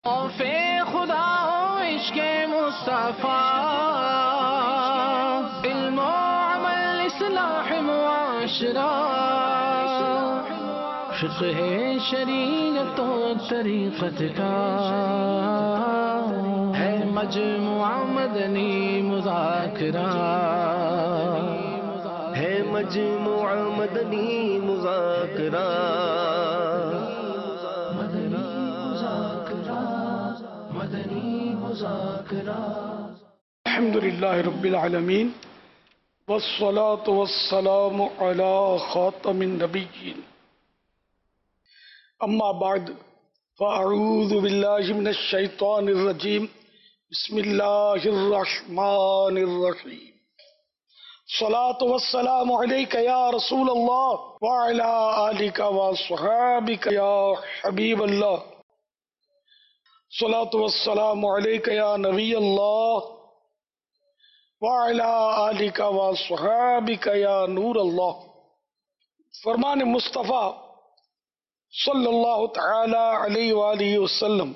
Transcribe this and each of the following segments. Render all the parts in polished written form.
خوف خدا و عشق مصطفیٰ، علم و عمل اصلاح معاشرہ، فقہ شریعت و طریقت کا ہے مجموعہ مدنی مذاکرہ، ہے مجموعہ مدنی مذاکرہ، الحمد للہ رب العالمین والصلاة والسلام علی خاتم النبیین، اما بعد فاعوذ باللہ من الشیطان الرجیم، بسم اللہ الرحمن الرحیم، الصلاة والسلام علیک یا رسول اللہ وعلی آلک وصحابک یا حبیب اللہ، الصلاة والسلام علیک یا نبی اللہ وعلی آلک وصحابک یا نور اللہ۔ فرمان مصطفیٰ صلی اللہ تعالی علیہ وآلہ وسلم،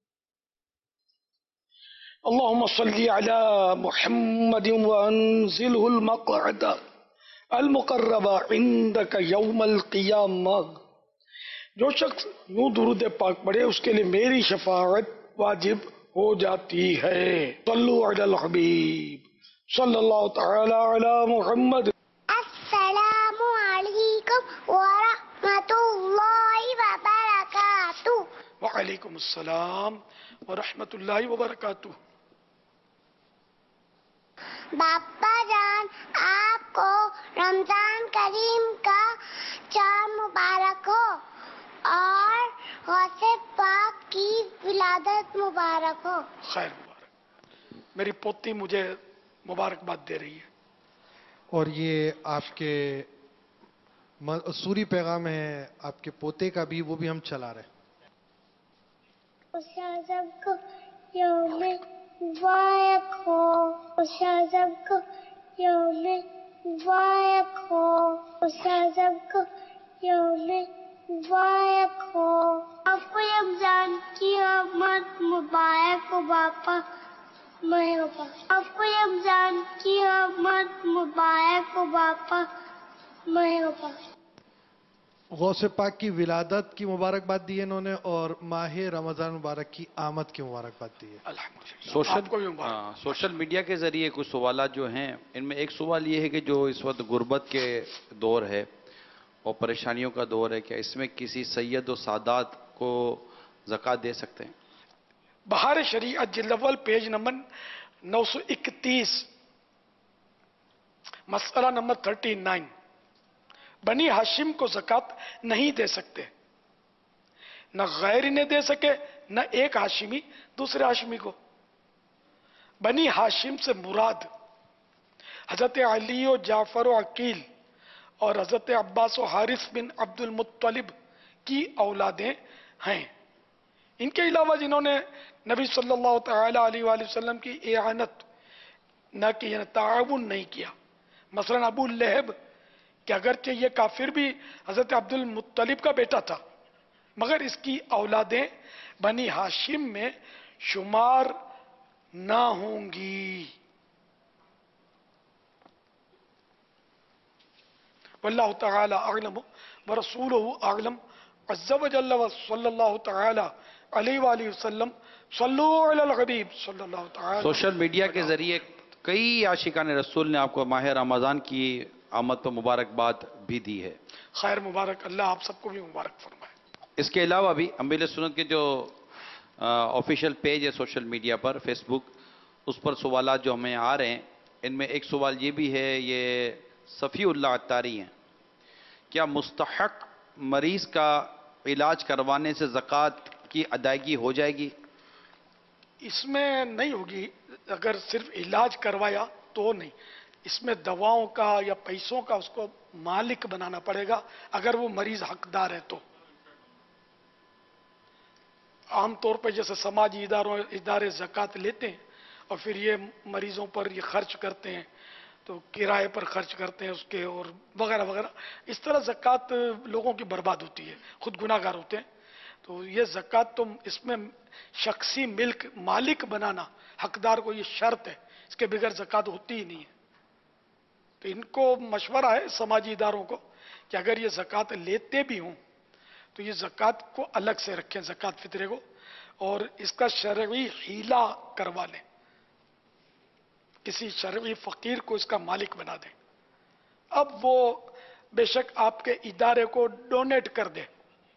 اللہم صلی علی محمد وانزلہ المقعد المقرب عندک یوم القیامہ۔ جو شخص یوں درود پاک پڑھے اس کے لیے میری شفاعت واجب ہو جاتی ہے۔ صلو علی الحبیب صلی اللہ تعالی علی محمد۔ السلام علیکم ورحمۃ اللہ وبرکاتہ۔ وعلیکم السلام ورحمۃ اللہ وبرکاتہ۔ باپا جان، آپ کو رمضان کریم کا چار مبارک ہو اور غوث پاک کی ولادت مبارک ہو۔ خیر مبارک۔ میری پوتی مجھے مبارکباد دے رہی ہے، اور یہ آپ کے سوری پیغام ہے آپ کے پوتے کا بھی، وہ بھی ہم چلا رہے ہیں۔ اس اعظم کو یوم مبارک ہو، اس اعظم کو یوم مبارک ہو، اس اعظم کو یوم مبارک ہو۔ آپ کو رمضان کی آمد مبارک ہو باپا، مرحبا۔ آپ کو رمضان کی آمد مبارک ہو باپا، مرحبا۔ غوث پاک کی ولادت کی مبارکباد دی ہے انہوں نے، اور ماہ رمضان مبارک کی آمد کی مبارکباد دی ہے۔ الحمدللہ۔ آپ کو بھی مبارک۔ سوشل میڈیا کے ذریعے کچھ سوالات جو ہیں، ان میں ایک سوال یہ ہے کہ جو اس وقت غربت کے دور ہے اور پریشانیوں کا دور ہے، کیا اس میں کسی سید و سادات کو زکوٰۃ دے سکتے ہیں؟ بہار شریعت جلد اول پیج نمبر 931، مسئلہ نمبر 39، بنی ہاشم کو زکوٰۃ نہیں دے سکتے، نہ غیر انہیں دے سکے، نہ ایک ہاشمی دوسرے ہاشمی کو۔ بنی ہاشم سے مراد حضرت علی و جعفر و عقیل اور حضرت عباس و حارث بن عبد المطلب کی اولادیں ہیں۔ ان کے علاوہ جنہوں نے نبی صلی اللہ تعالی علیہ وآلہ وسلم کی اعانت نہ کی، یعنی تعاون نہیں کیا، مثلا ابو لہب کہ اگرچہ یہ کافر بھی حضرت عبد المطلب کا بیٹا تھا، مگر اس کی اولادیں بنی ہاشم میں شمار نہ ہوں گی۔ واللہ تعالی اعلم ورسولہ اعلم عز وجل، وصلی اللہ تعالی علیہ وآلہ وسلم، صلو علی الحبیب صلی اللہ تعالی۔ سوشل میڈیا کے ذریعے کئی عاشقان رسول نے آپ کو ماہ رمضان کی آمد پر مبارکباد بھی دی ہے۔ خیر مبارک، اللہ آپ سب کو بھی مبارک فرمائے۔ اس کے علاوہ بھی انبیاء سنت کے جو آفیشیل پیج ہے سوشل میڈیا پر، فیس بک، اس پر سوالات جو ہمیں آ رہے ہیں، ان میں ایک سوال یہ بھی ہے، یہ صفی اللہ عطاری ہیں، کیا مستحق مریض کا علاج کروانے سے زکوٰۃ کی ادائیگی ہو جائے گی؟ اس میں نہیں ہوگی، اگر صرف علاج کروایا تو نہیں، اس میں دواؤں کا یا پیسوں کا اس کو مالک بنانا پڑے گا اگر وہ مریض حقدار ہے تو۔ عام طور پہ جیسے سماجی ادارے زکوٰۃ لیتے ہیں اور پھر یہ مریضوں پر یہ خرچ کرتے ہیں، تو کرائے پر خرچ کرتے ہیں اس کے، اور وغیرہ وغیرہ، اس طرح زکوٰۃ لوگوں کی برباد ہوتی ہے، خود گناہ گار ہوتے ہیں۔ तो ये ज़कात तो इसमें शख्सी मिल्क मालिक बनाना हकदार को ये शर्त है, इसके बगैर ज़कात होती ही नहीं है। तो इनको मशवरा है समाजी इदारों को कि अगर ये ज़कात लेते भी हों तो ये ज़कात को अलग से रखें, ज़कात फितरे को, और इसका शरई हीला करवा लें, किसी शरई फकीर को इसका मालिक बना दें। अब वो बेशक आपके इदारे को डोनेट कर दे,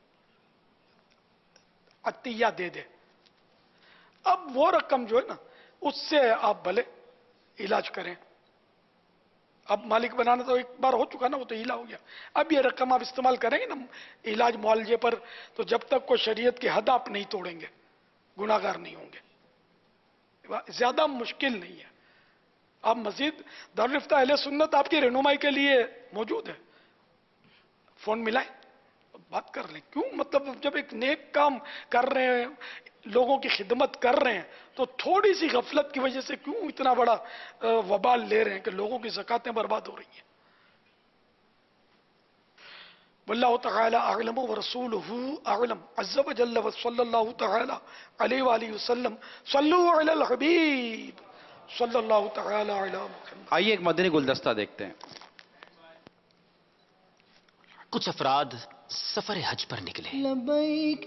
अतिया दे दे, अब वो रकम जो है ना उससे आप भले इलाज करें। अब मालिक बनाना तो एक बार हो चुका ना, वो तो हीला हो गया। अब ये रकम आप इस्तेमाल करेंगे ना इलाज मुआलजे पर, तो जब तक कोई शरीयत की हद आप नहीं तोड़ेंगे गुनाहगार नहीं होंगे। ज्यादा मुश्किल नहीं है। आप मजीद दारुल इफ्ता अहले सुन्नत आपकी रहनुमाई के लिए मौजूद है, फोन मिलाएं, बात कर लें। क्यों, मतलब जब एक नेक काम कर रहे हैं, लोगों की खिदमत कर रहे हैं, तो थोड़ी सी गफलत की वजह से क्यों इतना बड़ा वबाल ले रहे हैं कि लोगों की ज़कातें बर्बाद हो रही हैं। वल्लाहु तआला अअलम व रसूलुहु अअलम अज़्ज़ व जल्ल व सल्लल्लाहु तआला अलैहि व आलिहि वसल्लम सल्लु अलल हबीब सल्लल्लाहु तआला अला मुहम्मद। आइए एक मदनी गुलदस्ता देखते हैं। कुछ अफराद सफर हज पर निकले। लबैक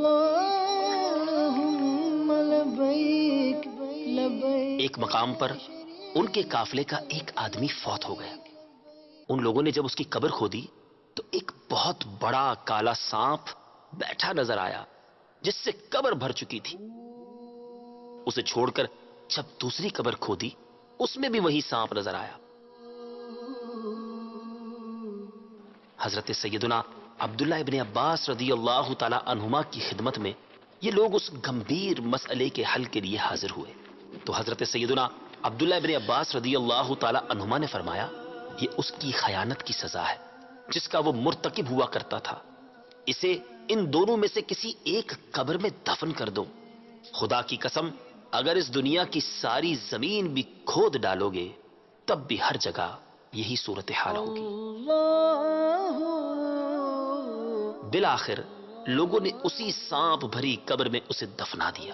अल्लाहुम्मा लबैक लबैक। एक मकाम पर उनके काफिले का एक आदमी फौत हो गया। उन लोगों ने जब उसकी कब्र खोदी तो एक बहुत बड़ा काला सांप बैठा नजर आया जिससे कब्र भर चुकी थी। उसे छोड़कर जब दूसरी कब्र खोदी उसमें भी वही सांप नजर आया। हजरत सैयदुना अब्दुल्ला इब्ने अब्बास रदियल्लाहु ताला अन्हुमा की खिदमत में ये लोग उस गंभीर मसले के हल के लिए हाजिर हुए। तो हजरत सैयदुना अब्दुल्ला इब्ने अब्बास रदियल्लाहु ताला अन्हुमा ने फरमाया, ये उसकी खयानत की सजा है जिसका वो मुर्तकिब हुआ करता था। इसे इन दोनों में से किसी एक कब्र में दफन कर दो। खुदा की कसम, अगर इस दुनिया की सारी जमीन भी खोद डालोगे तब भी हर जगह यही सूरत हाल होगी। बिलाखिर लोगों ने उसी सांप भरी कब्र में उसे दफना दिया।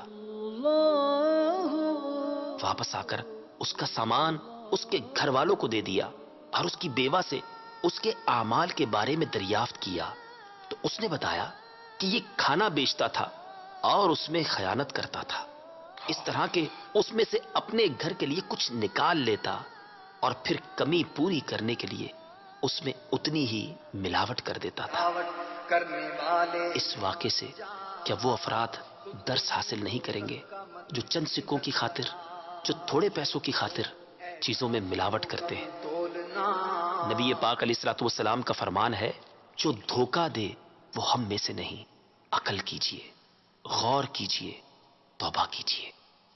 वापस आकर उसका सामान उसके घर वालों को दे दिया और उसकी बेवा से उसके आमाल के बारे में दरियाफ्त किया तो उसने बताया कि ये खाना बेचता था और उसमें खयानत करता था। इस तरह के उसमें से अपने घर के लिए कुछ निकाल लेता और फिर कमी पूरी करने के लिए उसमें उतनी ही मिलावट कर देता था। इस वाक़े से क्या वो अफराद दर्स हासिल नहीं करेंगे जो चंद सिक्कों की खातिर, जो थोड़े पैसों की खातिर चीजों में मिलावट करते हैं? नबी पाक अलैहिस्सलातु वस्सलाम का फरमान है, जो धोखा दे वो हम में से नहीं। अकल कीजिए, गौर कीजिए, तौबा कीजिए।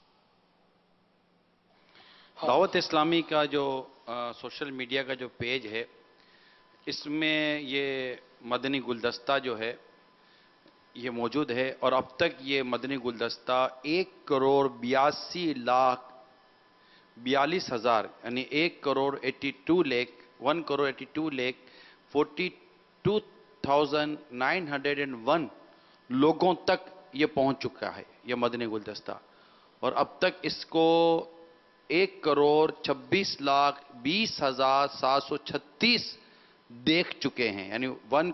दावत इस्लामी का जो सोशल मीडिया का जो पेज है, इसमें ये मदनी गुलदस्ता जो है ये मौजूद है और अब तक ये मदनी गुलदस्ता 1,42,42,000 यानी 1,82,42,42,901 लोगों तक ये पहुंच चुका है ये मदनी गुलदस्ता। और अब तक इसको 1,26,20,736 देख चुके हैं, यानी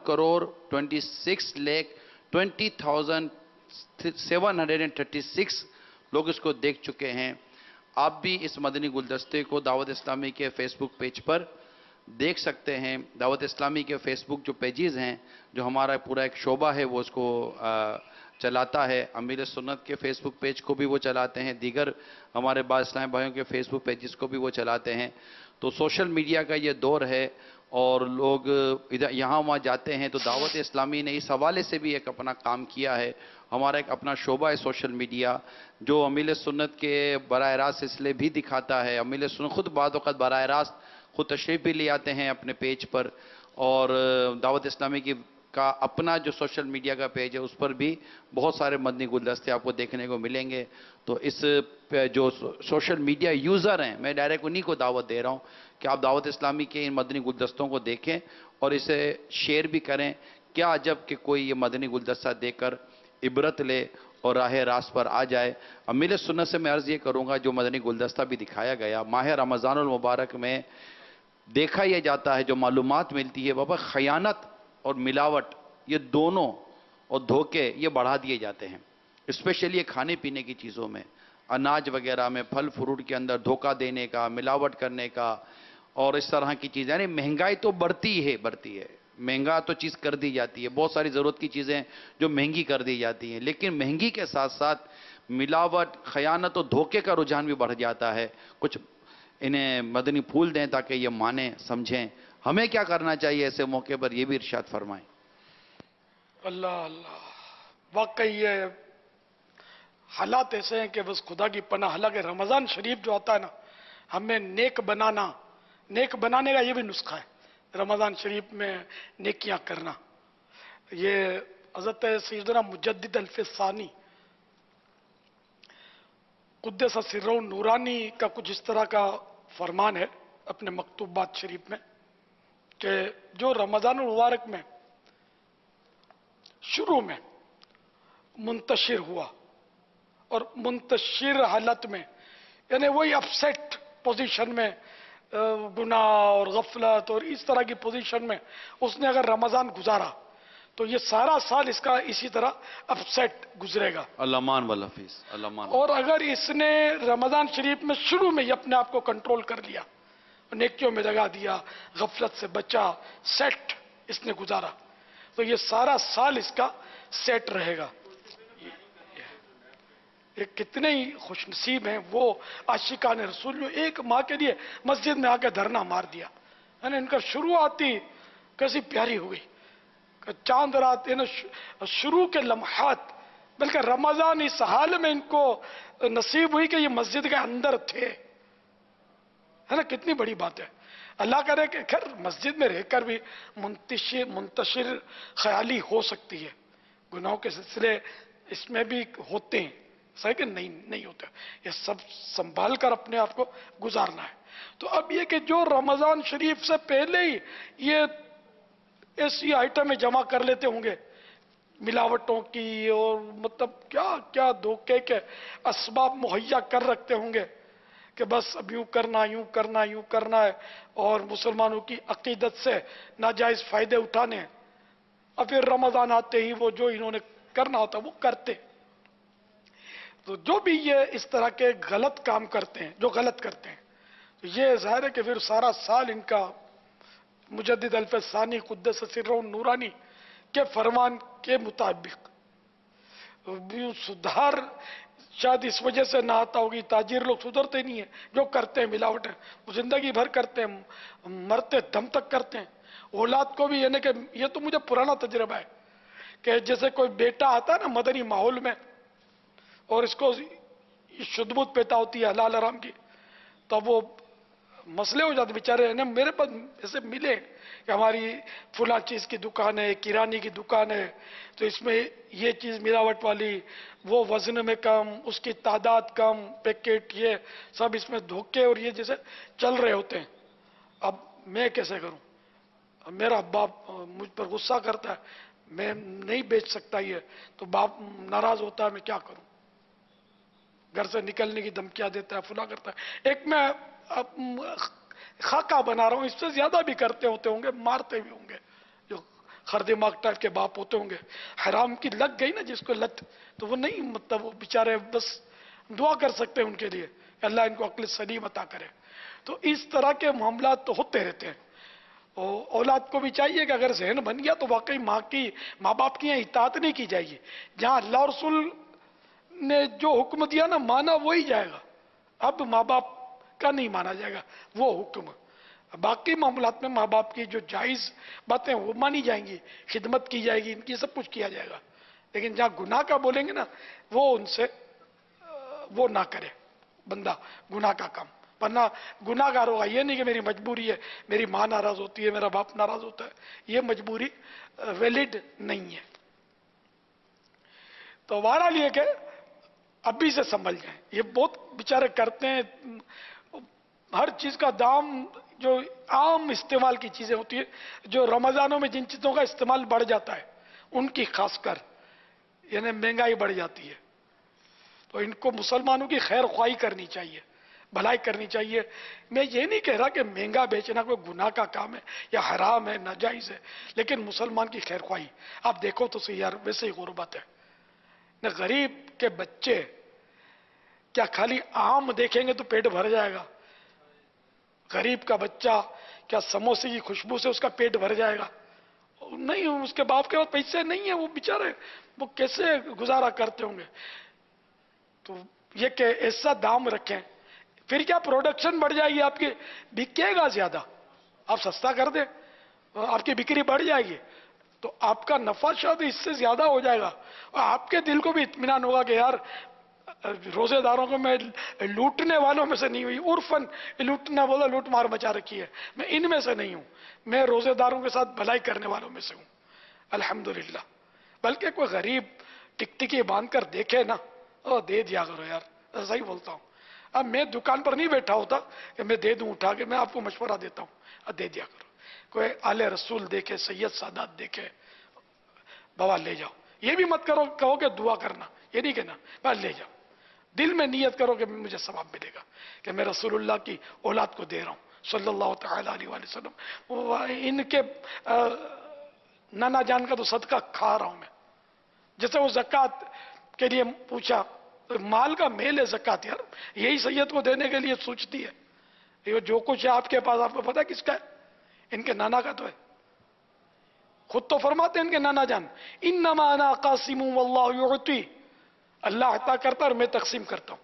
1,26,20,736 लोग इसको देख चुके हैं। आप भी इस मदनी गुलदस्ते को दावत इस्लामी के फेसबुक पेज पर देख सकते हैं। दावत इस्लामी के फेसबुक जो पेजेस हैं, जो हमारा पूरा एक शोबा है वो उसको चलाता है। अमीर सुन्नत के फेसबुक पेज को भी वो चलाते हैं, दीगर हमारे बाद इस्लामी भाइयों के फेसबुक पेजेस को भी वो चलाते हैं। तो सोशल मीडिया का ये दौर है और लोग इधर यहाँ वहाँ जाते हैं। तो दावत इस्लामी ने इस हवाले से भी एक अपना काम किया है। हमारा एक अपना शोबा है सोशल मीडिया, जो अमीर सुन्नत के बराह रास्त सिलसिले भी दिखाता है। अमीर सुन्नत खुद बाद वक़्त बराह रास्त खुद तशरीफ भी ले आते हैं अपने पेज पर, और दावत इस्लामी की का अपना जो सोशल मीडिया का पेज है उस पर भी बहुत सारे मदनी गुलदस्ते आपको देखने को मिलेंगे। तो इस जो सोशल मीडिया यूज़र हैं, मैं डायरेक्ट उन्हीं को दावत दे रहा हूं कि आप दावत इस्लामी के इन मदनी गुलदस्तों को देखें और इसे शेयर भी करें। क्या अजब कि कोई ये मदनी गुलदस्ता देकर इबरत ले और राह रास्त पर आ जाए। अमील सुन्नत से मैं अर्ज़ ये करूँगा, जो मदनी गुलदस्ता भी दिखाया गया, माह रमज़ानुल मुबारक में देखा यह जाता है, जो मालूमात मिलती है बाबा, खयानत और मिलावट ये दोनों और धोखे ये बढ़ा दिए जाते हैं, स्पेशली ये खाने पीने की चीज़ों में, अनाज वगैरह में, फल फ्रूट के अंदर धोखा देने का, मिलावट करने का और इस तरह की चीज़ें। यानी महंगाई तो बढ़ती है, महंगा तो चीज़ कर दी जाती है, बहुत सारी ज़रूरत की चीज़ें जो महंगी कर दी जाती हैं, लेकिन महंगी के साथ साथ मिलावट, खयानत और धोखे का रुझान भी बढ़ जाता है। कुछ इन्हें मदनी फूल दें ताकि ये माने समझें। हमें क्या करना चाहिए ऐसे मौके पर, ये भी इरशाद फरमाएं। अल्लाह अल्लाह, वाकई ये हालात ऐसे हैं कि बस खुदा की पनाह। हालांकि रमज़ान शरीफ जो आता है ना, हमें नेक बनाने का ये भी नुस्खा है, रमज़ान शरीफ में नेकियां करना। ये हज़रत सैयदना मुजद्दिद अल्फ़सानी क़ुद्दस सिर्रहु नूरानी का कुछ इस तरह का फरमान है अपने मकतूबात शरीफ में कि जो रमज़ान मुबारक में शुरू में मुंतशिर हुआ और मुंतशिर हालत में, यानी वही अपसेट पोजीशन में, गुनाह और गफलत और इस तरह की पोजीशन में उसने अगर रमज़ान गुजारा तो ये सारा साल इसका इसी तरह अपसेट गुजरेगा। अल्लामान वल हफीज, अल्लामान। और अगर इसने रमज़ान शरीफ में शुरू में ही अपने आप को कंट्रोल कर लिया, नेकियों में लगा दिया, गफलत से बचा, सेट इसने गुजारा, तो ये सारा साल इसका सेट रहेगा। ये कितने ही खुशनसीब हैं वो आशिकान रसूल जो एक माह के लिए मस्जिद में आकर धरना मार दिया। यानी इनका शुरुआती कैसी प्यारी हुई, चांद रात, शुरू के लम्हात, बल्कि रमजान इस हाल में इनको नसीब हुई कि ये मस्जिद के अंदर थे, है ना, कितनी बड़ी बात है। अल्लाह करे कि खैर मस्जिद में रहकर भी मुंतशिर ख्याली हो सकती है, गुनाहों के सिलसिले इसमें भी होते हैं, सही कि नहीं होते, ये सब संभाल कर अपने आप को गुजारना है। तो अब ये कि जो रमजान शरीफ से पहले ही ये ऐसी आइटमें जमा कर लेते होंगे मिलावटों की, और मतलब क्या क्या धोखे के असबाब मुहैया कर रखते होंगे कि बस अब यूं करना है और मुसलमानों की अकीदत से नाजायज फायदे उठाने हैं। और फिर रमजान आते ही वो जो इन्होंने करना होता वो करते। तो जो भी ये इस तरह के गलत काम करते हैं, जो गलत करते हैं, तो ये जाहिर है कि फिर सारा साल इनका मुजद्दिद अल्फ़सानी क़ुद्दस सिर्रहु नूरानी के फरमान के मुताबिक सुधार शायद इस वजह से ना आता होगी, ताजिर लोग सुधरते नहीं है, जो करते हैं मिलावट है वो जिंदगी भर करते हैं, मरते दम तक करते हैं। औलाद को भी, यानी कि ये तो मुझे पुराना तजुर्बा है कि जैसे कोई बेटा आता है ना मदनी माहौल में और इसको शुद्धबुद्ध पैदा होती है हलाल हराम की, तो वो मसले हो जाते बेचारे। ने मेरे पास ऐसे मिले कि हमारी फुला चीज की दुकान है, किराने की दुकान है, तो इसमें ये चीज मिलावट वाली, वो वजन में कम, उसकी तादाद कम, पैकेट ये सब इसमें धोखे और ये जैसे चल रहे होते हैं। अब मैं कैसे करूं? अब मेरा बाप मुझ पर गुस्सा करता है, मैं नहीं बेच सकता ये, तो बाप नाराज होता है, मैं क्या करूं? घर से निकलने की धमकियां देता है, फुला करता है। एक मैं खाका बना रहा हूं, इससे ज्यादा भी करते होंगे, मारते भी होंगे, जो खरदिमाग टाइप के बाप होते होंगे। हराम की लग गई ना जिसको लत, तो वो नहीं, मतलब वो बेचारे बस दुआ कर सकते हैं उनके लिए, अल्लाह इनको अक्ल सलीम अता करे। तो इस तरह के मामला तो होते रहते हैं। औलाद को भी चाहिए कि अगर जहन बन गया तो वाकई माँ बाप की इताअत नहीं की जाएगी। जहां अल्लाह रसूल ने जो हुक्म दिया ना, माना वही जाएगा। अब माँ बाप का नहीं माना जाएगा वो हुक्म। बाकी मामलात में माँ बाप की जो जायज बातें वो मानी जाएंगी, खिदमत की जाएगी, इनकी सब कुछ किया जाएगा। लेकिन जहां गुनाह का बोलेंगे ना, वो उनसे वो ना करे बंदा गुनाह का काम, वरना गुनाहगार होगा। ये नहीं कि मेरी मजबूरी है, मेरी माँ नाराज होती है, मेरा बाप नाराज होता है, ये मजबूरी वैलिड नहीं है। तो बहरहाल ये कि अभी से संभल जाए। ये बहुत बेचारे करते हैं, हर चीज का दाम, जो आम इस्तेमाल की चीजें होती है, जो रमजानों में जिन चीजों का इस्तेमाल बढ़ जाता है उनकी खासकर یعنی مہنگائی بڑھ جاتی ہے. تو ان کو مسلمانوں کی خیر خواہی کرنی چاہیے، بھلائی کرنی چاہیے. میں یہ نہیں کہہ رہا کہ مہنگا بیچنا کوئی گناہ کا کام ہے یا حرام ہے، ناجائز ہے، لیکن مسلمان کی خیر خواہی. آپ دیکھو تو صحیح یار، ویسے ہی غربت ہے نہ. غریب کے بچے کیا خالی آم دیکھیں گے تو پیٹ بھر جائے گا؟ غریب کا بچہ کیا سموسے کی خوشبو سے اس کا پیٹ بھر جائے گا؟ نہیں. اس کے باپ کے پاس پیسے نہیں ہیں، وہ بیچارے وہ کیسے گزارا کرتے ہوں گے؟ تو یہ کہ ایسا دام رکھیں، پھر کیا پروڈکشن بڑھ جائے گی آپ کی، بکے گا زیادہ. آپ سستا کر دیں، آپ کی بکری بڑھ جائے گی تو آپ کا نفع شاید اس سے زیادہ ہو جائے گا، اور آپ کے دل کو بھی اطمینان ہوگا کہ یار روزے داروں کو میں لوٹنے والوں میں سے نہیں ہوئی. عرفاً لوٹنا بولا، لوٹ مار مچا رکھی ہے، میں ان میں سے نہیں ہوں، میں روزے داروں کے ساتھ بھلائی کرنے والوں میں سے ہوں الحمدللہ. بلکہ کوئی غریب ٹکٹکی باندھ کر دیکھے نا، دے دیا کرو یار. ایسا ہی بولتا ہوں. اب میں دکان پر نہیں بیٹھا ہوتا کہ میں دے دوں اٹھا کے، میں آپ کو مشورہ دیتا ہوں، دے دیا کرو. کوئی آل رسول دیکھے، سید سادات دیکھے، بابا لے جاؤ. یہ بھی مت کرو کہو کہ دعا کرنا، یہ نہیں کہنا، بس لے جاؤ. دل میں نیت کرو کہ مجھے ثواب ملے گا کہ میں رسول اللہ کی اولاد کو دے رہا ہوں صلی اللہ تعالی علیہ وآلہ وسلم. ان کے نانا جان کا تو صدقہ کھا رہا ہوں میں. جیسے وہ زکوٰۃ کے لیے پوچھا، مال کا میل ہے زکوٰۃ یار، یہی سید کو دینے کے لیے سوچتی ہے. یہ جو کچھ ہے آپ کے پاس، آپ کو پتا کس کا ہے؟ ان کے نانا کا تو ہے. خود تو فرماتے ہیں ان کے نانا جان، انما انا قاسم واللہ یعطی، اللہ عطا کرتا اور میں تقسیم کرتا ہوں.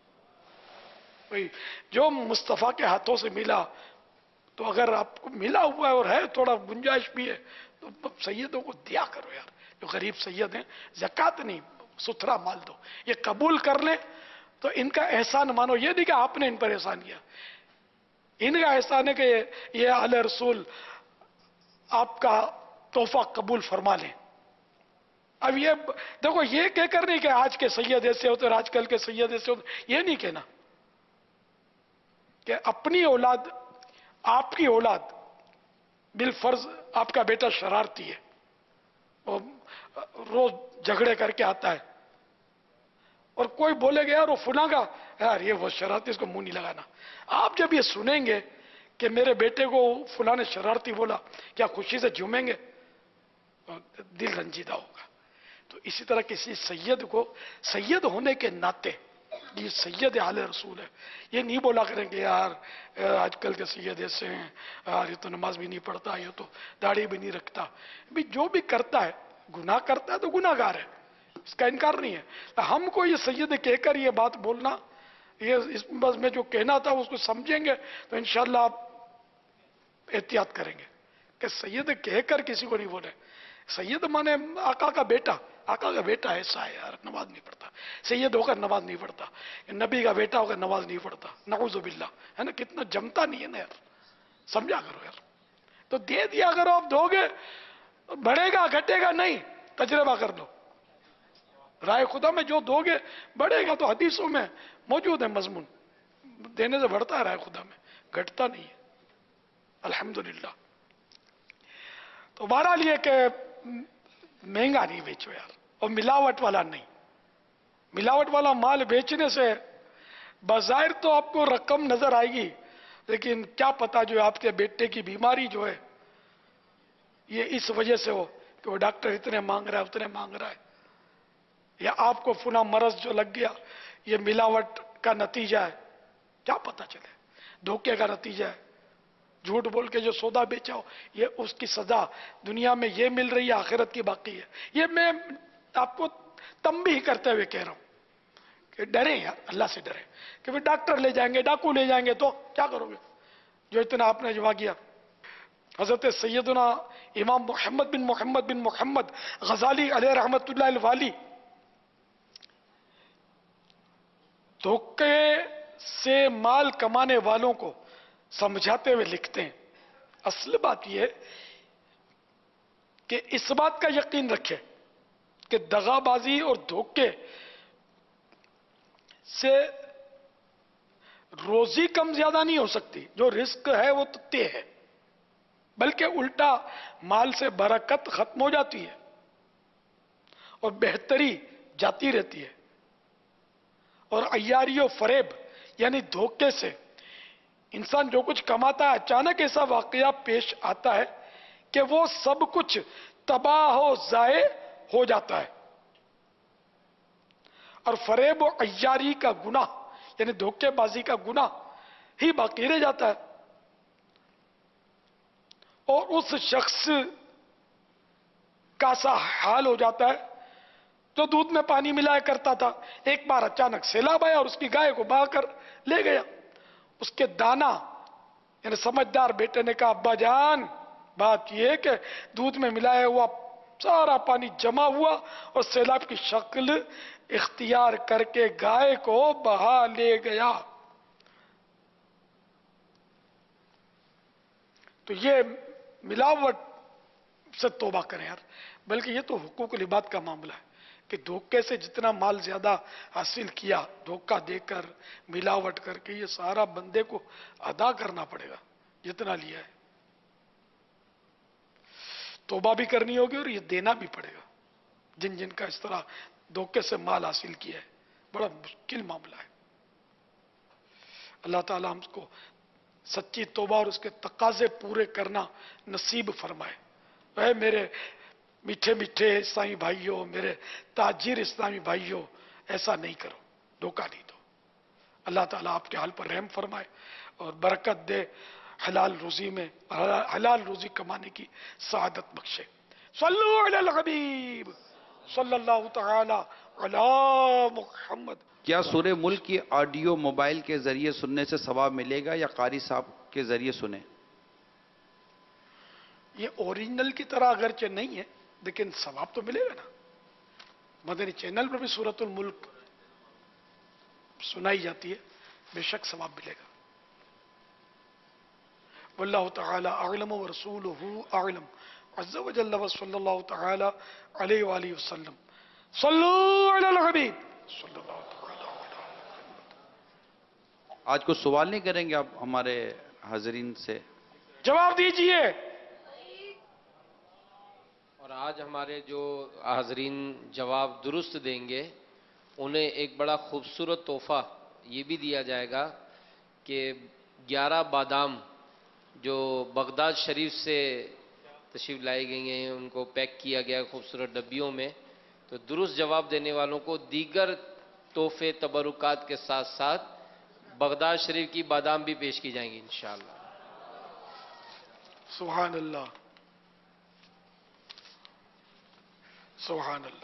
جو مصطفیٰ کے ہاتھوں سے ملا، تو اگر آپ کو ملا ہوا ہے اور ہے تھوڑا گنجائش بھی ہے تو سیدوں کو دیا کرو یار. جو غریب سید ہیں، زکوٰۃ نہیں، ستھرا مال دو. یہ قبول کر لیں تو ان کا احسان مانو. یہ نہیں کہ آپ نے ان پر احسان کیا، ان کا احسان ہے کہ یہ اہل رسول آپ کا تحفہ قبول فرما لیں. اب یہ دیکھو، یہ کہہ کر نہیں کہ آج کے سید ایسے ہوتے اور آج کل کے سید ایسے ہوتے، یہ نہیں کہنا کہ اپنی اولاد، آپ کی اولاد بالفرض آپ کا بیٹا شرارتی ہے، وہ روز جھگڑے کر کے آتا ہے، اور کوئی بولے گا یار وہ فلاں کا یار یہ وہ شرارتی، اس کو منہ نہیں لگانا. آپ جب یہ سنیں گے کہ میرے بیٹے کو فلاں نے شرارتی بولا، کیا خوشی سے جھومیں گے؟ دل رنجیدہ ہوگا. تو اسی طرح کسی سید کو سید ہونے کے ناطے، یہ سید اہل رسول ہے، یہ نہیں بولا کریں کہ یار آج کل کے سید ایسے ہیں، یار یہ تو نماز بھی نہیں پڑھتا، یہ تو داڑھی بھی نہیں رکھتا. بھی جو بھی کرتا ہے، گناہ کرتا ہے تو گناہ گار ہے، اس کا انکار نہیں ہے. ہم کو یہ سید کہہ کر یہ بات بولنا، یہ اس بس میں جو کہنا تھا اس کو سمجھیں گے تو انشاءاللہ آپ احتیاط کریں گے کہ سید کہہ کر کسی کو نہیں بولے. سید مانے آقا کا بیٹا، آقا کا بیٹا ایسا ہے یار نماز نہیں پڑھتا، سید ہو کر نماز نہیں پڑھتا، نبی کا بیٹا ہو کر نماز نہیں پڑھتا، نعوذ باللہ، ہے نا؟ کتنا جمتا نہیں ہے نا یار. سمجھا کرو یار. تو دے دیا کرو. آپ دو گے، بڑھے گا گھٹے گا نہیں، تجربہ کر لو. رائے خدا میں جو دو گے بڑھے گا، تو حدیثوں میں موجود ہے مضمون، دینے سے بڑھتا ہے رائے خدا میں، گھٹتا نہیں ہے الحمدللہ. تو بہرحال یہ کہ مہنگا نہیں بیچو یار، اور ملاوٹ والا نہیں. ملاوٹ والا مال بیچنے سے بظاہر تو آپ کو رقم نظر آئے گی، لیکن کیا پتا جو آپ کے بیٹے کی بیماری جو ہے یہ اس وجہ سے ہو کہ وہ ڈاکٹر اتنے مانگ رہا ہے، اتنے مانگ رہا ہے، یا آپ کو فلاں مرض جو لگ گیا یہ ملاوٹ کا نتیجہ ہے. کیا پتا چلے، دھوکے کا نتیجہ ہے. جھوٹ بول کے جو سودا بیچا ہو، یہ اس کی سزا دنیا میں یہ مل رہی ہے، آخرت کی باقی ہے. یہ میں آپ کو تنبیہ کرتے ہوئے کہہ رہا ہوں کہ ڈریں یار، اللہ سے ڈریں. کہ پھر ڈاکٹر لے جائیں گے، ڈاکو لے جائیں گے تو کیا کرو گے جو اتنا آپ نے جمع کیا. حضرت سیدنا امام محمد بن محمد غزالی علیہ رحمت اللہ الوالی دھوکے سے مال کمانے والوں کو سمجھاتے ہوئے لکھتے ہیں، اصل بات یہ ہے کہ اس بات کا یقین رکھے کہ دغا بازی اور دھوکے سے روزی کم زیادہ نہیں ہو سکتی. جو رزق ہے وہ تو طے ہے، بلکہ الٹا مال سے برکت ختم ہو جاتی ہے اور بہتری جاتی رہتی ہے. اور عیاری و فریب یعنی دھوکے سے انسان جو کچھ کماتا ہے اچانک ایسا واقعہ پیش آتا ہے کہ وہ سب کچھ تباہ و ضائع ہو جاتا ہے. اور فریب و عیاری کا گناہ یعنی دھوکے بازی کا گناہ ہی باقی رہ جاتا ہے. اور اس شخص کا سا حال ہو جاتا ہے جو دودھ میں پانی ملایا کرتا تھا. ایک بار اچانک سیلاب آیا اور اس کی گائے کو بہا کر لے گیا. اس کے دانا یعنی سمجھدار بیٹے نے کہا ابا جان بات یہ ہے کہ دودھ میں ملایا ہوا سارا پانی جمع ہوا اور سیلاب کی شکل اختیار کر کے گائے کو بہا لے گیا. تو یہ ملاوٹ سے توبہ کریں یار. بلکہ یہ تو حقوق العباد کا معاملہ ہے کہ دھوکے سے جتنا مال زیادہ حاصل کیا دھوکہ دے کر ملاوٹ کر کے یہ سارا بندے کو ادا کرنا پڑے گا جتنا لیا ہے. توبہ بھی کرنی ہوگی اور یہ دینا بھی پڑے گا جن جن کا اس طرح دھوکے سے مال حاصل کیا ہے. بڑا مشکل معاملہ ہے. اللہ تعالیٰ ہم کو سچی توبہ اور اس کے تقاضے پورے کرنا نصیب فرمائے. اے میرے میٹھے میٹھے اسلامی بھائیوں، میرے تاجر اسلامی بھائیوں، ایسا نہیں کرو، دھوکہ نہیں دو. اللہ تعالیٰ آپ کے حال پر رحم فرمائے اور برکت دے، حلال روزی میں حلال روزی کمانے کی سعادت بخشے. صلو علی الحبیب صلی اللہ تعالی علی محمد. کیا سورہ ملک کی آڈیو موبائل کے ذریعے سننے سے ثواب ملے گا یا قاری صاحب کے ذریعے سنیں؟ یہ اوریجنل کی طرح اگرچہ نہیں ہے لیکن ثواب تو ملے گا نا. مدنی چینل پر بھی سورۃ الملک سنائی جاتی ہے، بے شک ثواب ملے گا. واللہ تعالی اعلم ورسولہ اعلم عز وجل وصلی اللہ تعالی علیہ وآلہ وسلم. صلو علی الحبیب صلی اللہ تعالی علیہ. آج کچھ سوال نہیں کریں گے آپ ہمارے حاضرین سے؟ جواب دیجئے. اور آج ہمارے جو حاضرین جواب درست دیں گے انہیں ایک بڑا خوبصورت تحفہ یہ بھی دیا جائے گا کہ 11 بادام جو بغداد شریف سے تشریف لائی گئی ہیں ان کو پیک کیا گیا خوبصورت ڈبیوں میں. تو درست جواب دینے والوں کو دیگر تحفے تبرکات کے ساتھ ساتھ بغداد شریف کی بادام بھی پیش کی جائیں گی انشاءاللہ. سبحان اللہ سبحان اللہ.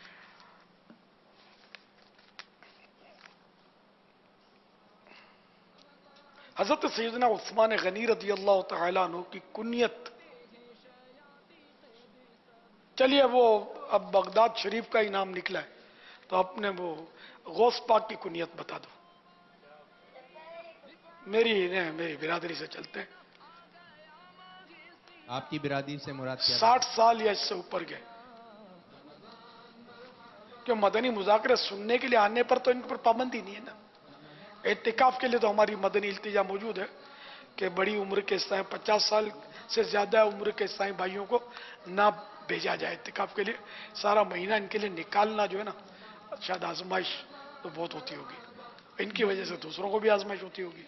حضرت سیدنا عثمان غنی رضی اللہ تعالیٰ عنہ کی کنیت، چلیے وہ اب بغداد شریف کا انعام نکلا ہے تو اپنے وہ غوث پاک کی کنیت بتا دو. میری برادری سے چلتے ہیں. آپ کی برادری سے مراد کیا؟ 60 سال یا اس سے اوپر گئے. کہ مدنی مذاکرے سننے کے لیے آنے پر تو ان پر پابندی نہیں ہے نا. اعتکاف کے لیے تو ہماری مدنی التجا موجود ہے کہ بڑی عمر کے اسلامی 50 سال سے زیادہ عمر کے اسلامی بھائیوں کو نہ بھیجا جائے اعتکاف کے لیے. سارا مہینہ ان کے لیے نکالنا جو ہے نا شاید آزمائش تو بہت ہوتی ہوگی. ان کی وجہ سے دوسروں کو بھی آزمائش ہوتی ہوگی.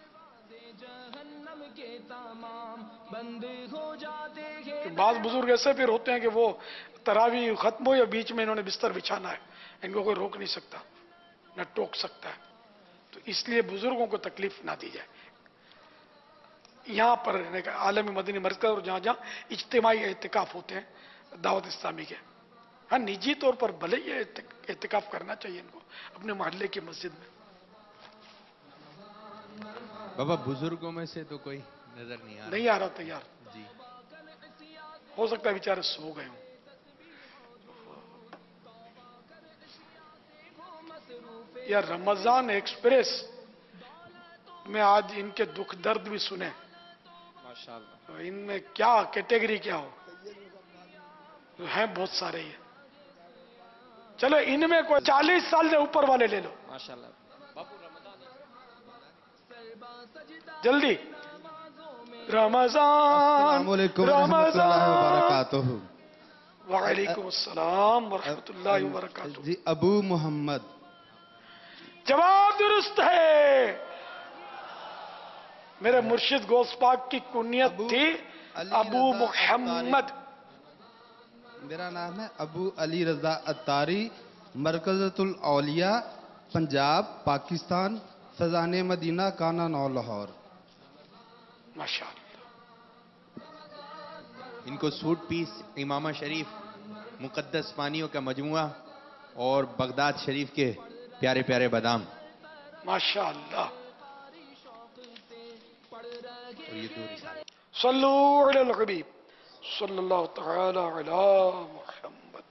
بعض بزرگ ایسے پھر ہوتے ہیں کہ وہ تراویح ختم ہو یا بیچ میں انہوں نے بستر بچھانا ہے، ان کو کوئی روک نہیں سکتا نہ ٹوک سکتا ہے. تو اس لیے بزرگوں کو تکلیف نہ دی جائے. یہاں پر عالمی مدنی مرکز اور جہاں جہاں اجتماعی اعتکاف ہوتے ہیں دعوت اسلامی کے، ہاں نجی طور پر بھلے یہ اعتکاف کرنا چاہیے ان کو اپنے محلے کی مسجد میں. بابا بزرگوں میں سے تو کوئی نظر نہیں آ رہا تیار. جی ہو سکتا ہے بیچارے سو گئے ہوں. یا رمضان ایکسپریس میں آج ان کے دکھ درد بھی سنے. ماشاءاللہ. ان میں کیا کیٹیگری کیا ہو ہیں بہت سارے ہی. چلو ان میں کوئی 40 سال سے اوپر والے لے لو ماشاءاللہ. باپو رمضان جلدی. رمضان السلام علیکم ورحمۃ اللہ وبرکاتہ. وعلیکم السلام ورحمۃ اللہ وبرکاتہ. جی ابو محمد. جواب درست ہے. میرے مرشد غوث پاک کی کنیت تھی ابو محمد. میرا نام ہے ابو علی رضا اتاری، مرکزۃ الاولیاء، پنجاب، پاکستان، فیضان مدینہ، کانا نو، لاہور. ماشاء اللہ. ان کو سوٹ پیس، امامہ شریف، مقدس پانیوں کا مجموعہ اور بغداد شریف کے پیارے پیارے بادام. ماشاء اللہ. اور یہ دو رسالے. صلو علی الحبیب صلی اللہ تعالی علی محمد.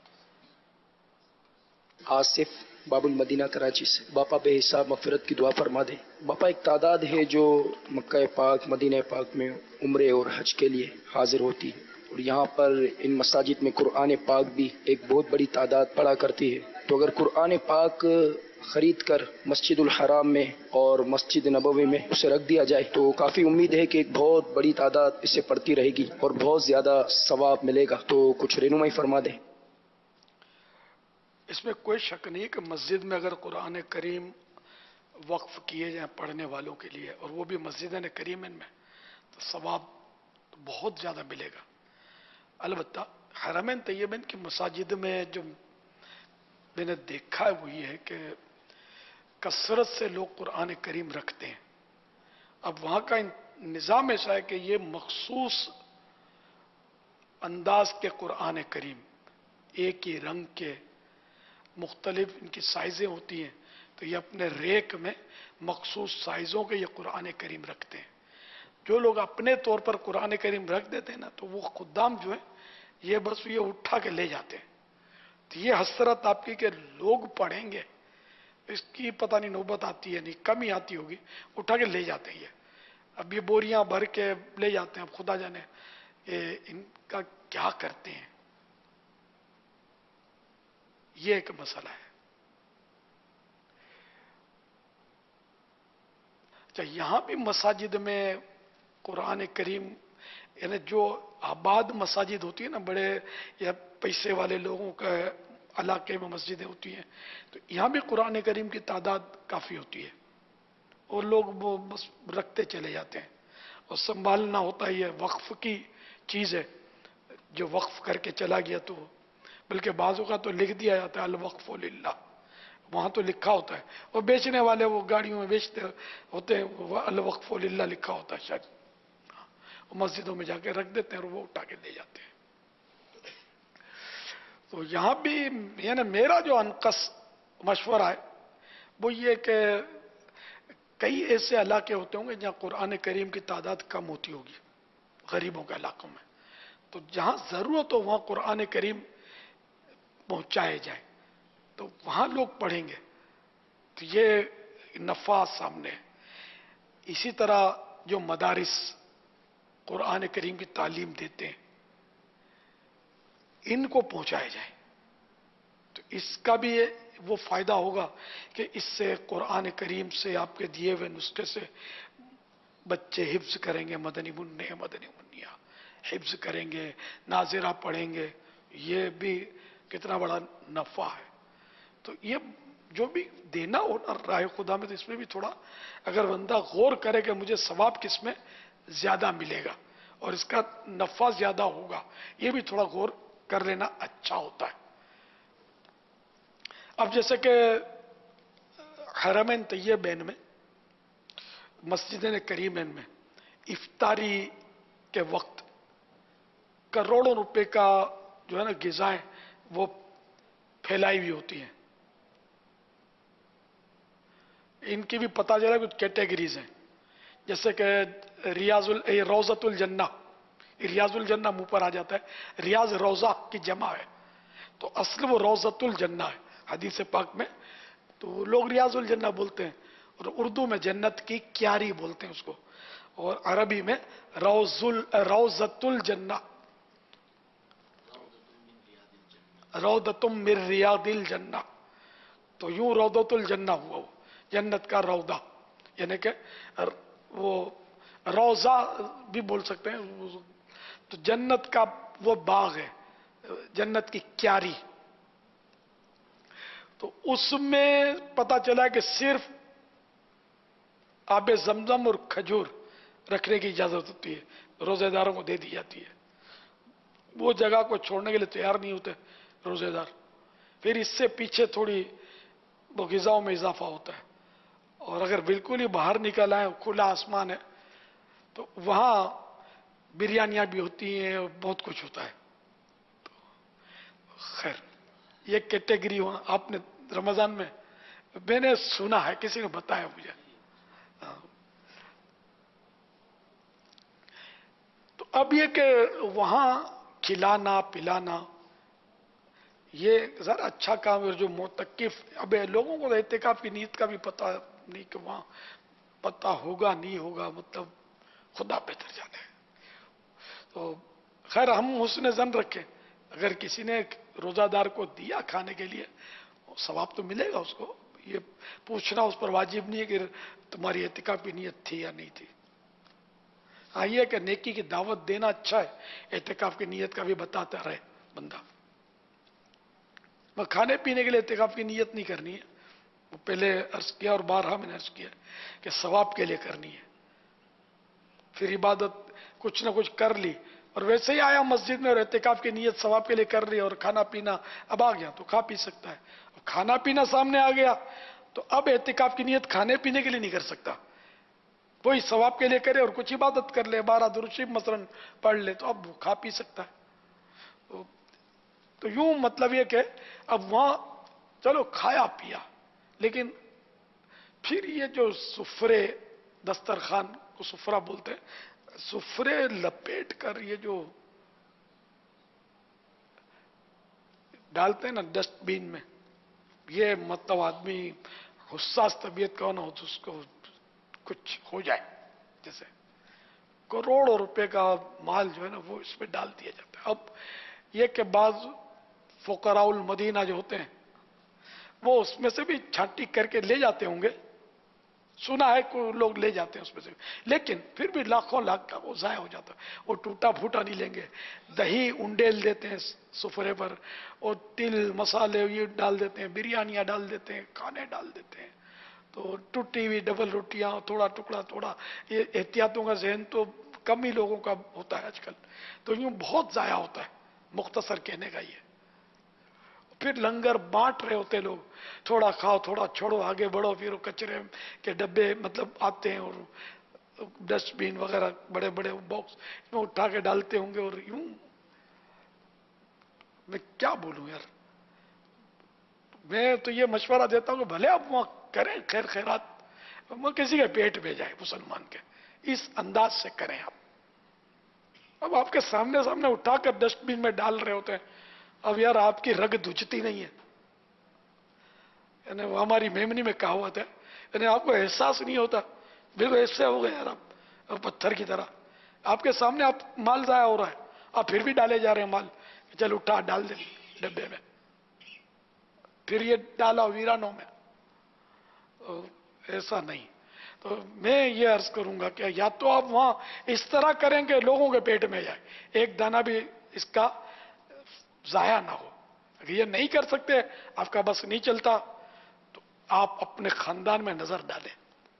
آصف باب المدینہ کراچی سے. باپا بے حساب مغفرت کی دعا فرما دیں. باپا ایک تعداد ہے جو مکہ پاک مدینہ پاک میں عمرے اور حج کے لیے حاضر ہوتی ہے، اور یہاں پر ان مساجد میں قرآن پاک بھی ایک بہت بڑی تعداد پڑھا کرتی ہے. تو اگر قرآن پاک خرید کر مسجد الحرام میں اور مسجد نبوی میں اسے رکھ دیا جائے تو کافی امید ہے کہ ایک بہت بڑی تعداد اسے پڑھتی رہے گی اور بہت زیادہ ثواب ملے گا. تو کچھ رہنمائی فرما دیں. اس میں کوئی شک نہیں کہ مسجد میں اگر قرآن کریم وقف کیے جائیں پڑھنے والوں کے لیے، اور وہ بھی مسجد کریم میں، تو ثواب بہت زیادہ ملے گا. البتہ حرمین طیبین کی مساجد میں جو میں نے دیکھا ہے وہ یہ ہے کہ کثرت سے لوگ قرآن کریم رکھتے ہیں. اب وہاں کا نظام ایسا ہے کہ یہ مخصوص انداز کے قرآن کریم، ایک ہی رنگ کے، مختلف ان کی سائزیں ہوتی ہیں، تو یہ اپنے ریک میں مخصوص سائزوں کے یہ قرآن کریم رکھتے ہیں. جو لوگ اپنے طور پر قرآن کریم رکھ دیتے ہیں نا، تو وہ خدام جو ہیں یہ بس یہ اٹھا کے لے جاتے ہیں. تو یہ حسرت آپ کی کہ لوگ پڑھیں گے، اس کی پتہ نہیں نوبت آتی ہے نہیں، کم ہی آتی ہوگی، اٹھا کے لے جاتے ہیں. اب یہ بوریاں بھر کے لے جاتے ہیں. اب خدا جانے ان کا کیا کرتے ہیں. یہ ایک مسئلہ ہے. اچھا، یہاں بھی مساجد میں قرآن کریم، یعنی جو آباد مساجد ہوتی ہے نا، بڑے یا پیسے والے لوگوں کا علاقے میں مسجدیں ہوتی ہیں، تو یہاں بھی قرآن کریم کی تعداد کافی ہوتی ہے، اور لوگ وہ بس رکھتے چلے جاتے ہیں. اور سنبھالنا ہوتا ہے، یہ وقف کی چیز ہے. جو وقف کر کے چلا گیا تو، بلکہ بعضوں کا تو لکھ دیا جاتا ہے الوقف للہ، وہاں تو لکھا ہوتا ہے. اور بیچنے والے وہ گاڑیوں میں بیچتے ہوتے ہیں، وہ الوقف للہ لکھا ہوتا ہے شاید، مسجدوں میں جا کے رکھ دیتے ہیں اور وہ اٹھا کے لے جاتے ہیں. تو یہاں بھی یعنی میرا جو انقص مشورہ ہے وہ یہ کہ کئی ایسے علاقے ہوتے ہوں گے جہاں قرآن کریم کی تعداد کم ہوتی ہوگی، غریبوں کے علاقوں میں، تو جہاں ضرورت ہو وہاں قرآن کریم پہنچائے جائے تو وہاں لوگ پڑھیں گے، تو یہ نفع سامنے ہے. اسی طرح جو مدارس قرآن کریم کی تعلیم دیتے ہیں ان کو پہنچائے جائے تو اس کا بھی وہ فائدہ ہوگا کہ اس سے قرآن کریم سے آپ کے دیے ہوئے نسخے سے بچے حفظ کریں گے، مدنی منع مدنی منیا حفظ کریں گے، ناظرہ پڑھیں گے. یہ بھی کتنا بڑا نفع ہے. تو یہ جو بھی دینا ہو راہ خدا میں، تو اس میں بھی تھوڑا اگر بندہ غور کرے کہ مجھے ثواب کس میں زیادہ ملے گا اور اس کا نفع زیادہ ہوگا، یہ بھی تھوڑا غور کر لینا اچھا ہوتا ہے. اب جیسے کہ حرمین طیبین میں، مسجدین کریمین میں افطاری کے وقت کروڑوں روپے کا جو ہے نا غذائیں وہ پھیلائی ہوئی ہوتی ہیں. ان کی بھی پتہ چلا کچھ کیٹیگریز ہیں، جیسے کہ روضۃ الجنہ، ریاض الجنہ منہ پر آ جاتا ہے، ریاض روضہ کی جمع ہے، تو اصل وہ روضۃ الجنہ ہے حدیث پاک میں، تو لوگ ریاض الجنہ بولتے ہیں، اور اردو میں جنت کی کیاری بولتے ہیں اس کو، اور عربی میں روضۃ الجنہ، روضۃ من ریاض الجنہ. تو یوں روضۃ الجنہ ہوا، وہ جنت کا روضہ، یعنی کہ وہ روضہ بھی بول سکتے ہیں، تو جنت کا وہ باغ ہے जन्नत की क्यारी, तो उसमें पता चला कि सिर्फ आबे जमजम और खजूर रखने की इजाजत होती है, रोजेदारों को दे दी जाती है। वो जगह को छोड़ने के लिए तैयार नहीं होते रोजेदार। फिर इससे पीछे थोड़ी वो ग़िज़ाओं में इजाफा होता है, और अगर बिल्कुल ही बाहर निकल आए, खुला आसमान है, तो वहां बिरयानियां भी होती हैं, बहुत कुछ होता है। तो खैर, ये कैटेगरी वहां आपने रमजान में, मैंने सुना है, किसी ने बताया मुझे। तो अब ये कि वहां खिलाना पिलाना ये जरा अच्छा काम है। जो मोतकिफ, अब लोगों को एहतिकाफ की नीयत का भी पता नहीं कि वहां पता होगा नहीं होगा, मतलब खुदा बेहतर जाने। तो खैर हम हुस्न ज़न रखें, अगर किसी ने रोजादार को दिया खाने के लिए सवाब तो मिलेगा उसको। ये पूछना उस पर वाजिब नहीं है कि तुम्हारी एहतिकाफ की नीयत थी या नहीं थी। हाँ, ये कि नेकी की दावत देना अच्छा है, एहतिकाफ की नीयत का भी बताता रहे बंदा। मैं खाने पीने के लिए एहतिकाफ की नीयत नहीं करनी है, वो पहले अर्ज किया और बारहा मैंने अर्ज किया कि सवाब के लिए करनी है। फिर इबादत कुछ ना कुछ कर ली और वैसे ही आया मस्जिद में और एहतिकाफ की नीयत सवाब के लिए कर ली और खाना पीना अब आ गया तो खा पी सकता है। खाना पीना सामने आ गया तो अब एहतिकाफ की नीयत खाने पीने के लिए नहीं कर सकता, वही सवाब के लिए करे और कुछ इबादत कर ले, 12 दुरूद शरीफ मसलन पढ़ ले, तो अब खा पी सकता है। तो यूं मतलब ये कि अब वहां चलो खाया पिया, लेकिन फिर ये जो सुफरे, दस्तरखान को सुफरा बोलते हैं, सुफरे लपेट कर ये जो डालते हैं ना डस्टबिन में, ये मतलब आदमी हुस्सास तबीयत का ना हो तो उसको कुछ हो जाए। जैसे करोड़ों रुपए का माल जो है ना वो इसमें डाल दिया जाता है। अब ये के बाद फुकराउल मदीना जो होते हैं वो उसमें से भी छांटी करके ले जाते होंगे, सुना है कोई लोग ले जाते हैं उसमें से, लेकिन फिर भी लाखों लाख का वो ज़ाया हो जाता है। वो टूटा फूटा नहीं लेंगे, दही उंडेल देते हैं सुफरे पर, और तिल मसाले ये डाल देते हैं, बिरयानियाँ डाल देते हैं, खाने डाल देते हैं, तो टूटी हुई डबल रोटियाँ, थोड़ा टुकड़ा थोड़ा। ये एहतियातों का जहन तो कम ही लोगों का होता है आजकल, तो यूँ बहुत ज़ाया होता है, मुख्तसर कहने का ये। फिर लंगर बांट रहे होते लोग, थोड़ा खाओ थोड़ा छोड़ो, आगे बढ़ो, फिर कचरे के डब्बे मतलब आते हैं और डस्टबिन वगैरह बड़े बड़े बॉक्स में उठा के डालते होंगे। और यूं मैं क्या बोलूं यार, मैं तो ये मशवरा देता हूं कि भले आप वहां करें खैर खैरात, वो किसी के पेट में जाए मुसलमान के, इस अंदाज से करें आप। अब आपके सामने सामने उठाकर डस्टबिन में डाल रहे होते हैं, अब यार आपकी रग धुचती नहीं है, यानी वो हमारी मेमनी में कहावत है, यानी आपको एहसास नहीं होता, बिल्कुल ऐसे हो गए यार आप पत्थर की तरह। आपके सामने आप माल ज़ाया हो रहा है, आप फिर भी डाले जा रहे हैं माल, चल उठा डाल दे डब्बे में, फिर ये डाला वीरानों में। तो ऐसा नहीं। तो मैं ये अर्ज करूंगा कि या तो आप वहां इस तरह करें कि लोगों के पेट में जाए, एक दाना भी इसका जाया ना हो। अगर ये नहीं कर सकते, आपका बस नहीं चलता, तो आप अपने खानदान में नजर डालें।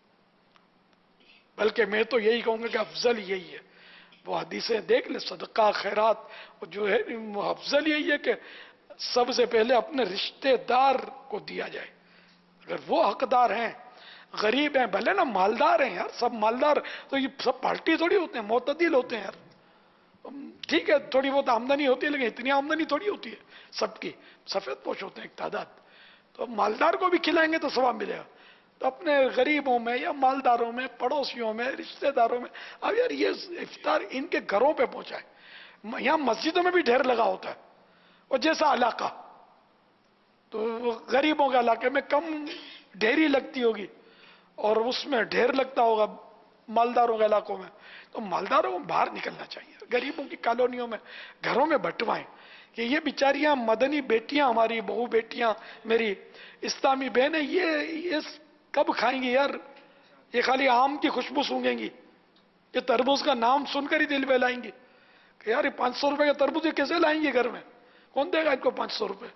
बल्कि मैं तो यही कहूंगा कि अफजल यही है, वो हदीसें देख ले, सदका खैरात जो है अफजल यही है कि सबसे पहले अपने रिश्तेदार को दिया जाए, अगर वो हकदार हैं, गरीब हैं, भले ना मालदार हैं यार, सब मालदार तो ये सब पार्टी थोड़ी होते हैं, मोतदिल होते हैं यार। ठीक है थोड़ी बहुत आमदनी होती है, लेकिन इतनी आमदनी थोड़ी होती है सबकी, सफेद पोश होते हैं एक तादाद, तो मालदार को भी खिलाएंगे तो सवाब मिलेगा। तो अपने गरीबों में या मालदारों में, पड़ोसियों में, रिश्तेदारों में, अब यार ये इफ्तार इनके घरों पे पहुंचाए। यहाँ मस्जिदों में भी ढेर लगा होता है, और जैसा इलाका, तो गरीबों के इलाके में कम ढेरी लगती होगी और उसमें ढेर लगता होगा मालदारों के इलाकों में, तो मालदारों को बाहर निकलना चाहिए, गरीबों की कॉलोनियों में, घरों में बंटवाएं कि ये बेचारियां मदनी बेटियां, हमारी बहू बेटियां, मेरी इस्लामी बहनें, ये कब खाएंगी यार, ये खाली आम की खुशबू सूंघेंगी, ये तरबूज का नाम सुनकर ही दिल बहलाएंगी कि यार ये 500 रुपए का तरबूज ये कैसे लाएंगे घर में, कौन देगा इनको 500 रुपए?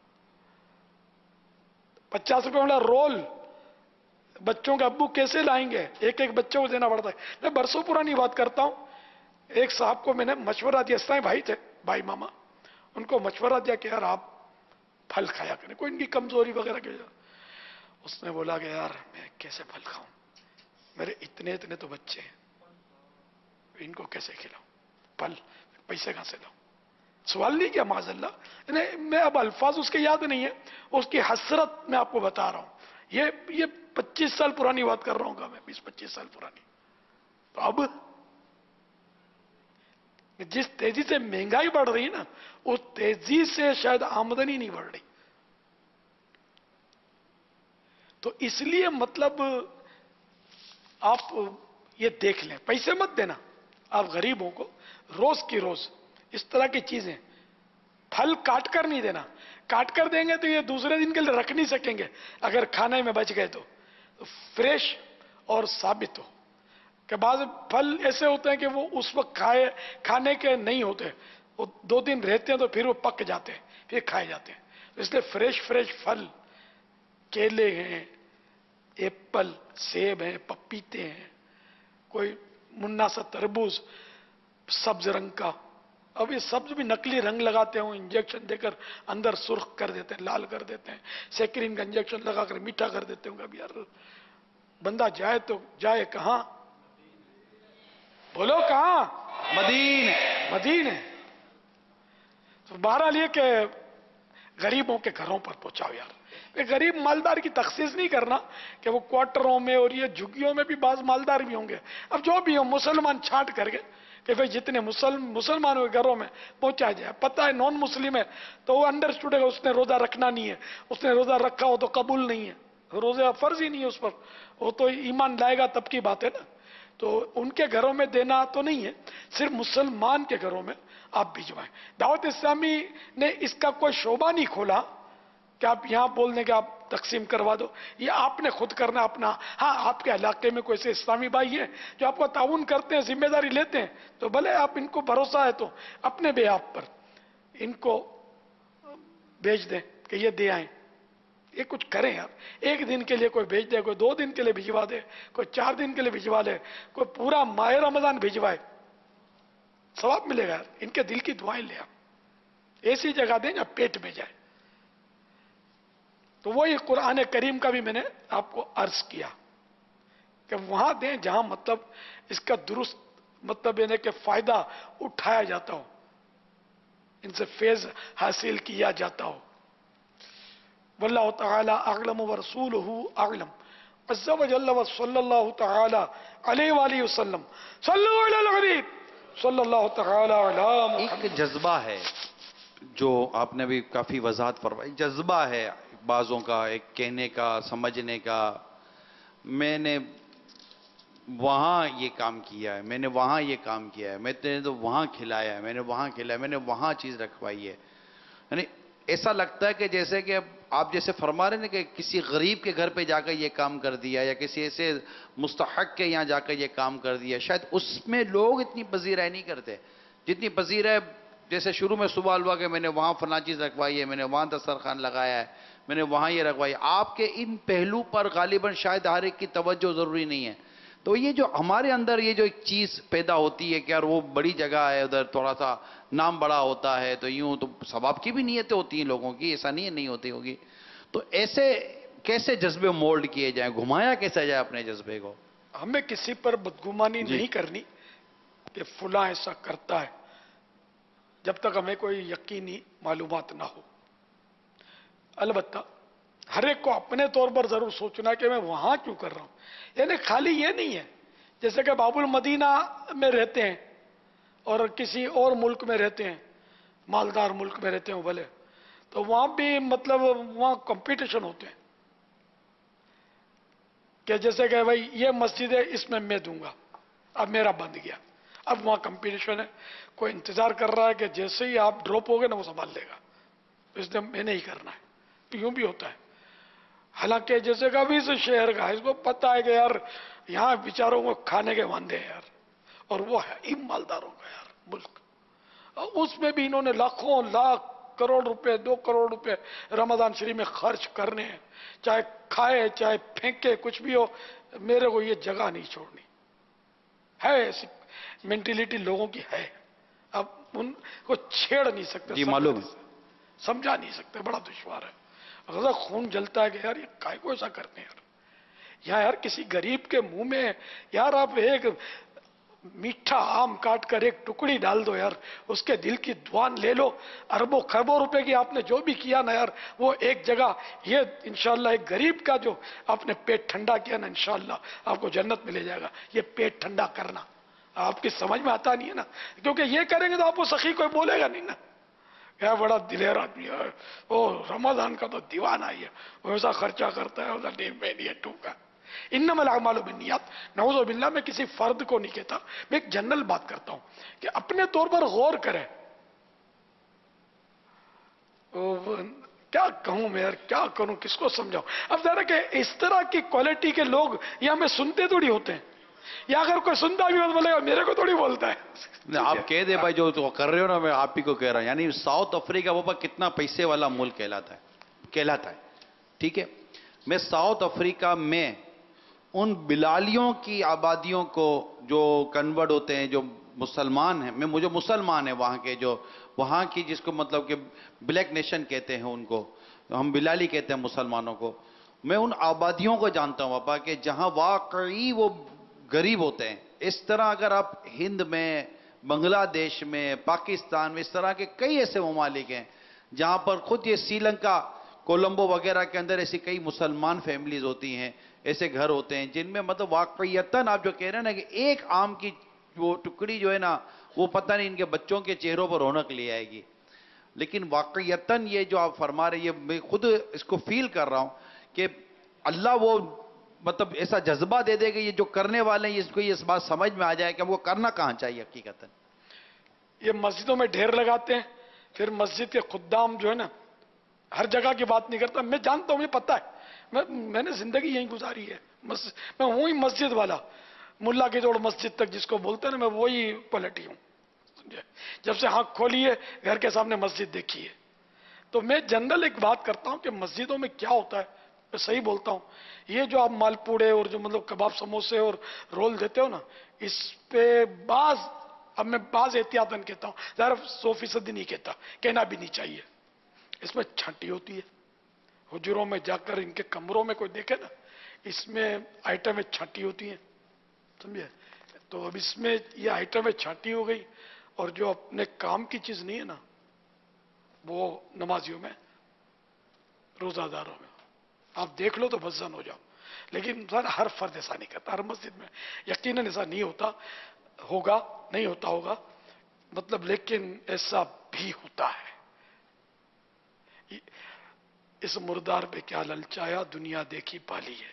50 रुपए वाला रोल बच्चों के अब्बू कैसे लाएंगे? एक एक बच्चे को देना पड़ता है। मैं बरसों पुरानी बात करता हूं, एक साहब को मैंने मशवरा दिया, साईं भाई थे, भाई मामा, उनको मशवरा दिया कि यार आप फल खाया करें, कोई इनकी कमजोरी वगैरह की वजह। उसने बोला कि यार मैं कैसे फल खाऊं, मेरे इतने इतने तो बच्चे हैं, इनको कैसे खिलाऊं फल, पैसे कहां से लाऊं? सवाल नहीं किया माजल्ला, मैं अब अल्फाज उसके याद नहीं है, उसकी हसरत मैं आपको बता रहा हूं। ये 25 साल पुरानी बात कर रहा हूं मैं, 20-25 साल पुरानी। तो अब जिस तेजी से महंगाई बढ़ रही है ना, उस तेजी से शायद आमदनी नहीं बढ़ रही। तो इसलिए मतलब आप ये देख लें, पैसे मत देना आप गरीबों को, रोज की रोज इस तरह की चीजें, फल काट कर नहीं देना। काट कर देंगे तो ये दूसरे दिन के लिए रख नहीं सकेंगे, अगर खाने में बच गए तो फ्रेश और साबित हो। कि बाद फल ऐसे होते हैं कि वो उस वक्त खाने के नहीं होते, वो 2 दिन रहते हैं तो फिर वो पक जाते हैं, फिर खाए जाते हैं। तो इसलिए फ्रेश फल, केले हैं, एप्पल, सेब हैं, पपीते हैं, कोई मुन्ना सा तरबूज सब्ज रंग का। अब ये सब्ज भी नकली रंग लगाते हैं, इंजेक्शन देकर अंदर सुर्ख कर देते हैं, लाल कर देते हैं, सेक्रिन का इंजेक्शन लगाकर मीठा कर देते हैं। अब यार बंदा जाए तो जाए कहां? बोलो कहां? मदीने। तो बहरहाल ये कि गरीबों के घरों पर पहुंचाओ यार। गरीब मालदार की तखसीस नहीं करना कि वो क्वार्टरों में और ये झुग्गियों में भी बाज मालदार भी होंगे। अब जो भी हो, मुसलमान छांट करके कि भाई जितने मुसलमानों के घरों में पहुंचा जाए। पता है नॉन मुस्लिम है तो वो अंडरस्टूड है, उसने रोजा रखना नहीं है, उसने रोजा रखा हो तो कबूल नहीं है, रोजा फर्ज ही नहीं है उस पर, वो तो ईमान लाएगा तब की बात है ना। तो उनके घरों में देना तो नहीं है, सिर्फ मुसलमान के घरों में आप भिजवाएं। दावत इस्लामी ने इसका कोई शोबा नहीं खोला कि आप यहां बोल दें कि आप तकसीम करवा दो, ये आपने खुद करना अपना। हाँ, आपके इलाके में कोई ऐसे इस्लामी भाई हैं जो आपको ताउन करते हैं, जिम्मेदारी लेते हैं, तो भले आप इनको भरोसा है तो अपने बेआब पर इनको भेज दें कि ये दे आए, ये कुछ करें यार। 1 दिन के लिए कोई भेज दे, कोई 2 दिन के लिए भिजवा दे, कोई 4 दिन के लिए भिजवा ले, कोई पूरा माह रमजान भिजवाए, सवाब मिलेगा यार। इनके दिल की दुआएं ले आप, ऐसी जगह दें जहां पेट में जाए। तो वही कुरान करीम का भी मैंने आपको अर्ज किया कि वहां दें जहां मतलब इसका दुरुस्त मतलब यानी कि फायदा उठाया जाता हो, इनसे फैज हासिल किया जाता हो। वल्लाहु तआला अअलम व रसूलुहु अअलम। अज़्ज़ा व जल्ल व सल्लल्लाहु तआला अलैहि व सल्लम। सल्लु अलल हबीब सल्लल्लाहु तआला अला मुहम्मद। एक जज्बा है जो आपने भी काफी वजाहत फरमाई, जज्बा है बाजों का, एक कहने का, समझने का। मैंने वहां ये काम किया है, मैंने वहां ये काम किया है, मैंने तो वहां खिलाया है, मैंने वहां खिलाया, मैंने वहां चीज रखवाई है। यानी ऐसा लगता है कि जैसे कि आप जैसे फरमा रहे हैं कि किसी गरीब के घर पे जाकर ये काम कर दिया या किसी ऐसे मुस्तहक के यहाँ जाकर ये काम कर दिया, शायद उसमें लोग इतनी पजीराई नहीं करते जितनी पजीराई जैसे शुरू में सवाल हुआ कि मैंने वहां फला चीज रखवाई है, मैंने वहां दस्तरखान लगाया है, मैंने वहां ये रखवाई। आपके इन पहलू पर गालिबन शायद हर एक की तवज्जो जरूरी नहीं है। तो ये जो हमारे अंदर ये जो एक चीज पैदा होती है कि यार वो बड़ी जगह है, उधर थोड़ा सा नाम बड़ा होता है, तो यूं तो सवाब की भी नीयतें होती हैं लोगों की, ऐसा नहीं है नहीं होती होगी। तो ऐसे कैसे जज्बे मोल्ड किए जाए, घुमाया कैसे जाए अपने जज्बे को? हमें किसी पर बदगुमानी नहीं करनी कि फुला ऐसा करता है, जब तक हमें कोई यकीनी मालूमात ना हो। अलबत्ता हर एक को अपने तौर पर जरूर सोचना कि मैं वहां क्यों कर रहा हूं। यानी खाली ये नहीं है जैसे कि बाबुल मदीना में रहते हैं और किसी और मुल्क में रहते हैं, मालदार मुल्क में रहते हैं भले, तो वहां भी मतलब वहां कंपटीशन होते हैं कि जैसे कि भाई ये मस्जिद है इसमें मैं दूंगा, अब मेरा बंद गया, अब वहां कंपटीशन है, कोई इंतजार कर रहा है कि जैसे ही आप ड्रॉप हो गए ना वो संभाल लेगा, तो इसलिए मैंने ही करना है। तो यूं भी होता है। हालांकि जैसे कि अभी से शहर का इसको पता है कि यार यहाँ बेचारों को खाने के वांदे हैं यार, और वो है इन मालदारों का यार मुल्क, और उसमें भी इन्होंने लाखों लाख करोड़ रुपए 2 करोड़ रुपए रमजान शरीफ में खर्च करने हैं, चाहे खाए चाहे फेंके कुछ भी हो, मेरे को ये जगह नहीं छोड़नी है। ऐसी मेंटेलिटी लोगों की है, अब उनको छेड़ नहीं सकते, जी मालूम, समझा नहीं सकते, बड़ा दुश्वार है। अगर खून जलता है कि यार ये काय को ऐसा करते हैं यार किसी गरीब के मुंह में यार आप एक मीठा आम काट कर एक टुकड़ी डाल दो यार, उसके दिल की दुआन ले लो। अरबों खरबों रुपए की आपने जो भी किया ना यार, वो एक जगह ये इंशाल्लाह एक गरीब का जो आपने पेट ठंडा किया ना, इंशाल्लाह आपको जन्नत मिले जाएगा। ये पेट ठंडा करना आपकी समझ में आता नहीं है ना, क्योंकि ये करेंगे तो आपको सखी कोई बोलेगा नहीं ना, क्या बड़ा दिलेर आदमी है वो, रमजान का तो दीवाना ही है, वैसा खर्चा करता है, वैसा डेढ़ महीने टूका। इन्नमल अमालु बिन्नियात, नऊज़ु बिल्लाह, मैं किसी फर्द को नहीं कहता, मैं एक जनरल बात करता हूं कि अपने तौर पर गौर करें। क्या कहूं मैं यार, क्या करूं, किसको समझाऊं। अब जरा कि इस तरह की क्वालिटी के लोग ये हमें सुनते थोड़ी होते हैं, या अगर कोई सुनता भी हो तो बोलेगा मेरे को थोड़ी बोलता है। आप कह दे भाई जो तो कर रहे हो ना, मैं आप ही को कह रहा हूं। यानी साउथ अफ्रीका बाबा कितना पैसे वाला मुल्क कहलाता है, ठीक है। मैं साउथ अफ्रीका में उन बिलालियों की आबादियों को जो कन्वर्ट होते हैं, जो मुसलमान हैं, मैं मुझे मुसलमान है वहाँ के, जो वहाँ की जिसको मतलब कि ब्लैक नेशन कहते हैं उनको, हम बिलाली कहते हैं मुसलमानों को। मैं उन आबादियों को जानता हूँ पापा कि जहाँ वाकई वो गरीब होते हैं। इस तरह अगर आप हिंद में, बांग्लादेश में, पाकिस्तान में, इस तरह के कई ऐसे ममालिक हैं जहाँ पर खुद ये श्रीलंका, कोलंबो वगैरह के अंदर ऐसी कई मुसलमान फैमिलीज होती हैं, ऐसे घर होते हैं जिनमें मतलब वाकईयतन आप जो कह रहे हैं ना कि एक आम की वो टुकड़ी जो है ना, वो पता नहीं इनके बच्चों के चेहरों पर रौनक ले आएगी। लेकिन वाकईयतन ये जो आप फरमा रहे, ये मैं खुद इसको फील कर रहा हूं कि अल्लाह वो मतलब ऐसा जज्बा दे देगा, ये जो करने वाले हैं इसको ये बात समझ में आ जाए कि हमको करना कहां चाहिए हकीकतन। ये मस्जिदों में ढेर लगाते हैं, फिर मस्जिद के खुद्दाम जो है ना, हर जगह की बात नहीं करता, मैं जानता हूं, मुझे पता है, मैंने जिंदगी यहीं गुजारी है। मैं हूं ही मस्जिद वाला, मुल्ला की जोड़ मस्जिद तक जिसको बोलते हैं ना, मैं वही पलटी हूं। जब से आंख खोली है, घर के सामने मस्जिद देखी है, तो मैं जनरल एक बात करता हूं कि मस्जिदों में क्या होता है, मैं सही बोलता हूं। ये जो आप मालपूड़े और जो मतलब कबाब समोसे और रोल देते हो ना, इस पे अब मैं बाज एहतियातन कहता हूं, ज़रा 100% नहीं कहता, कहना भी नहीं चाहिए। इसमें छांटी होती है, हुजूरों में जाकर इनके कमरों में कोई देखे ना, इसमें आइटमें छांटी होती हैं, समझे। तो अब इसमें ये आइटमें छांटी हो गई, और जो अपने काम की चीज नहीं है ना, वो नमाजियों में, रोजादारों में आप देख लो तो बज़न हो जाओ। लेकिन सर हर फर्द ऐसा नहीं करता, हर मस्जिद में यकीनन ऐसा नहीं होता होगा, नहीं होता होगा मतलब, लेकिन ऐसा भी होता है। इस मुर्दार पे क्या ललचाया, दुनिया देखी पाली है।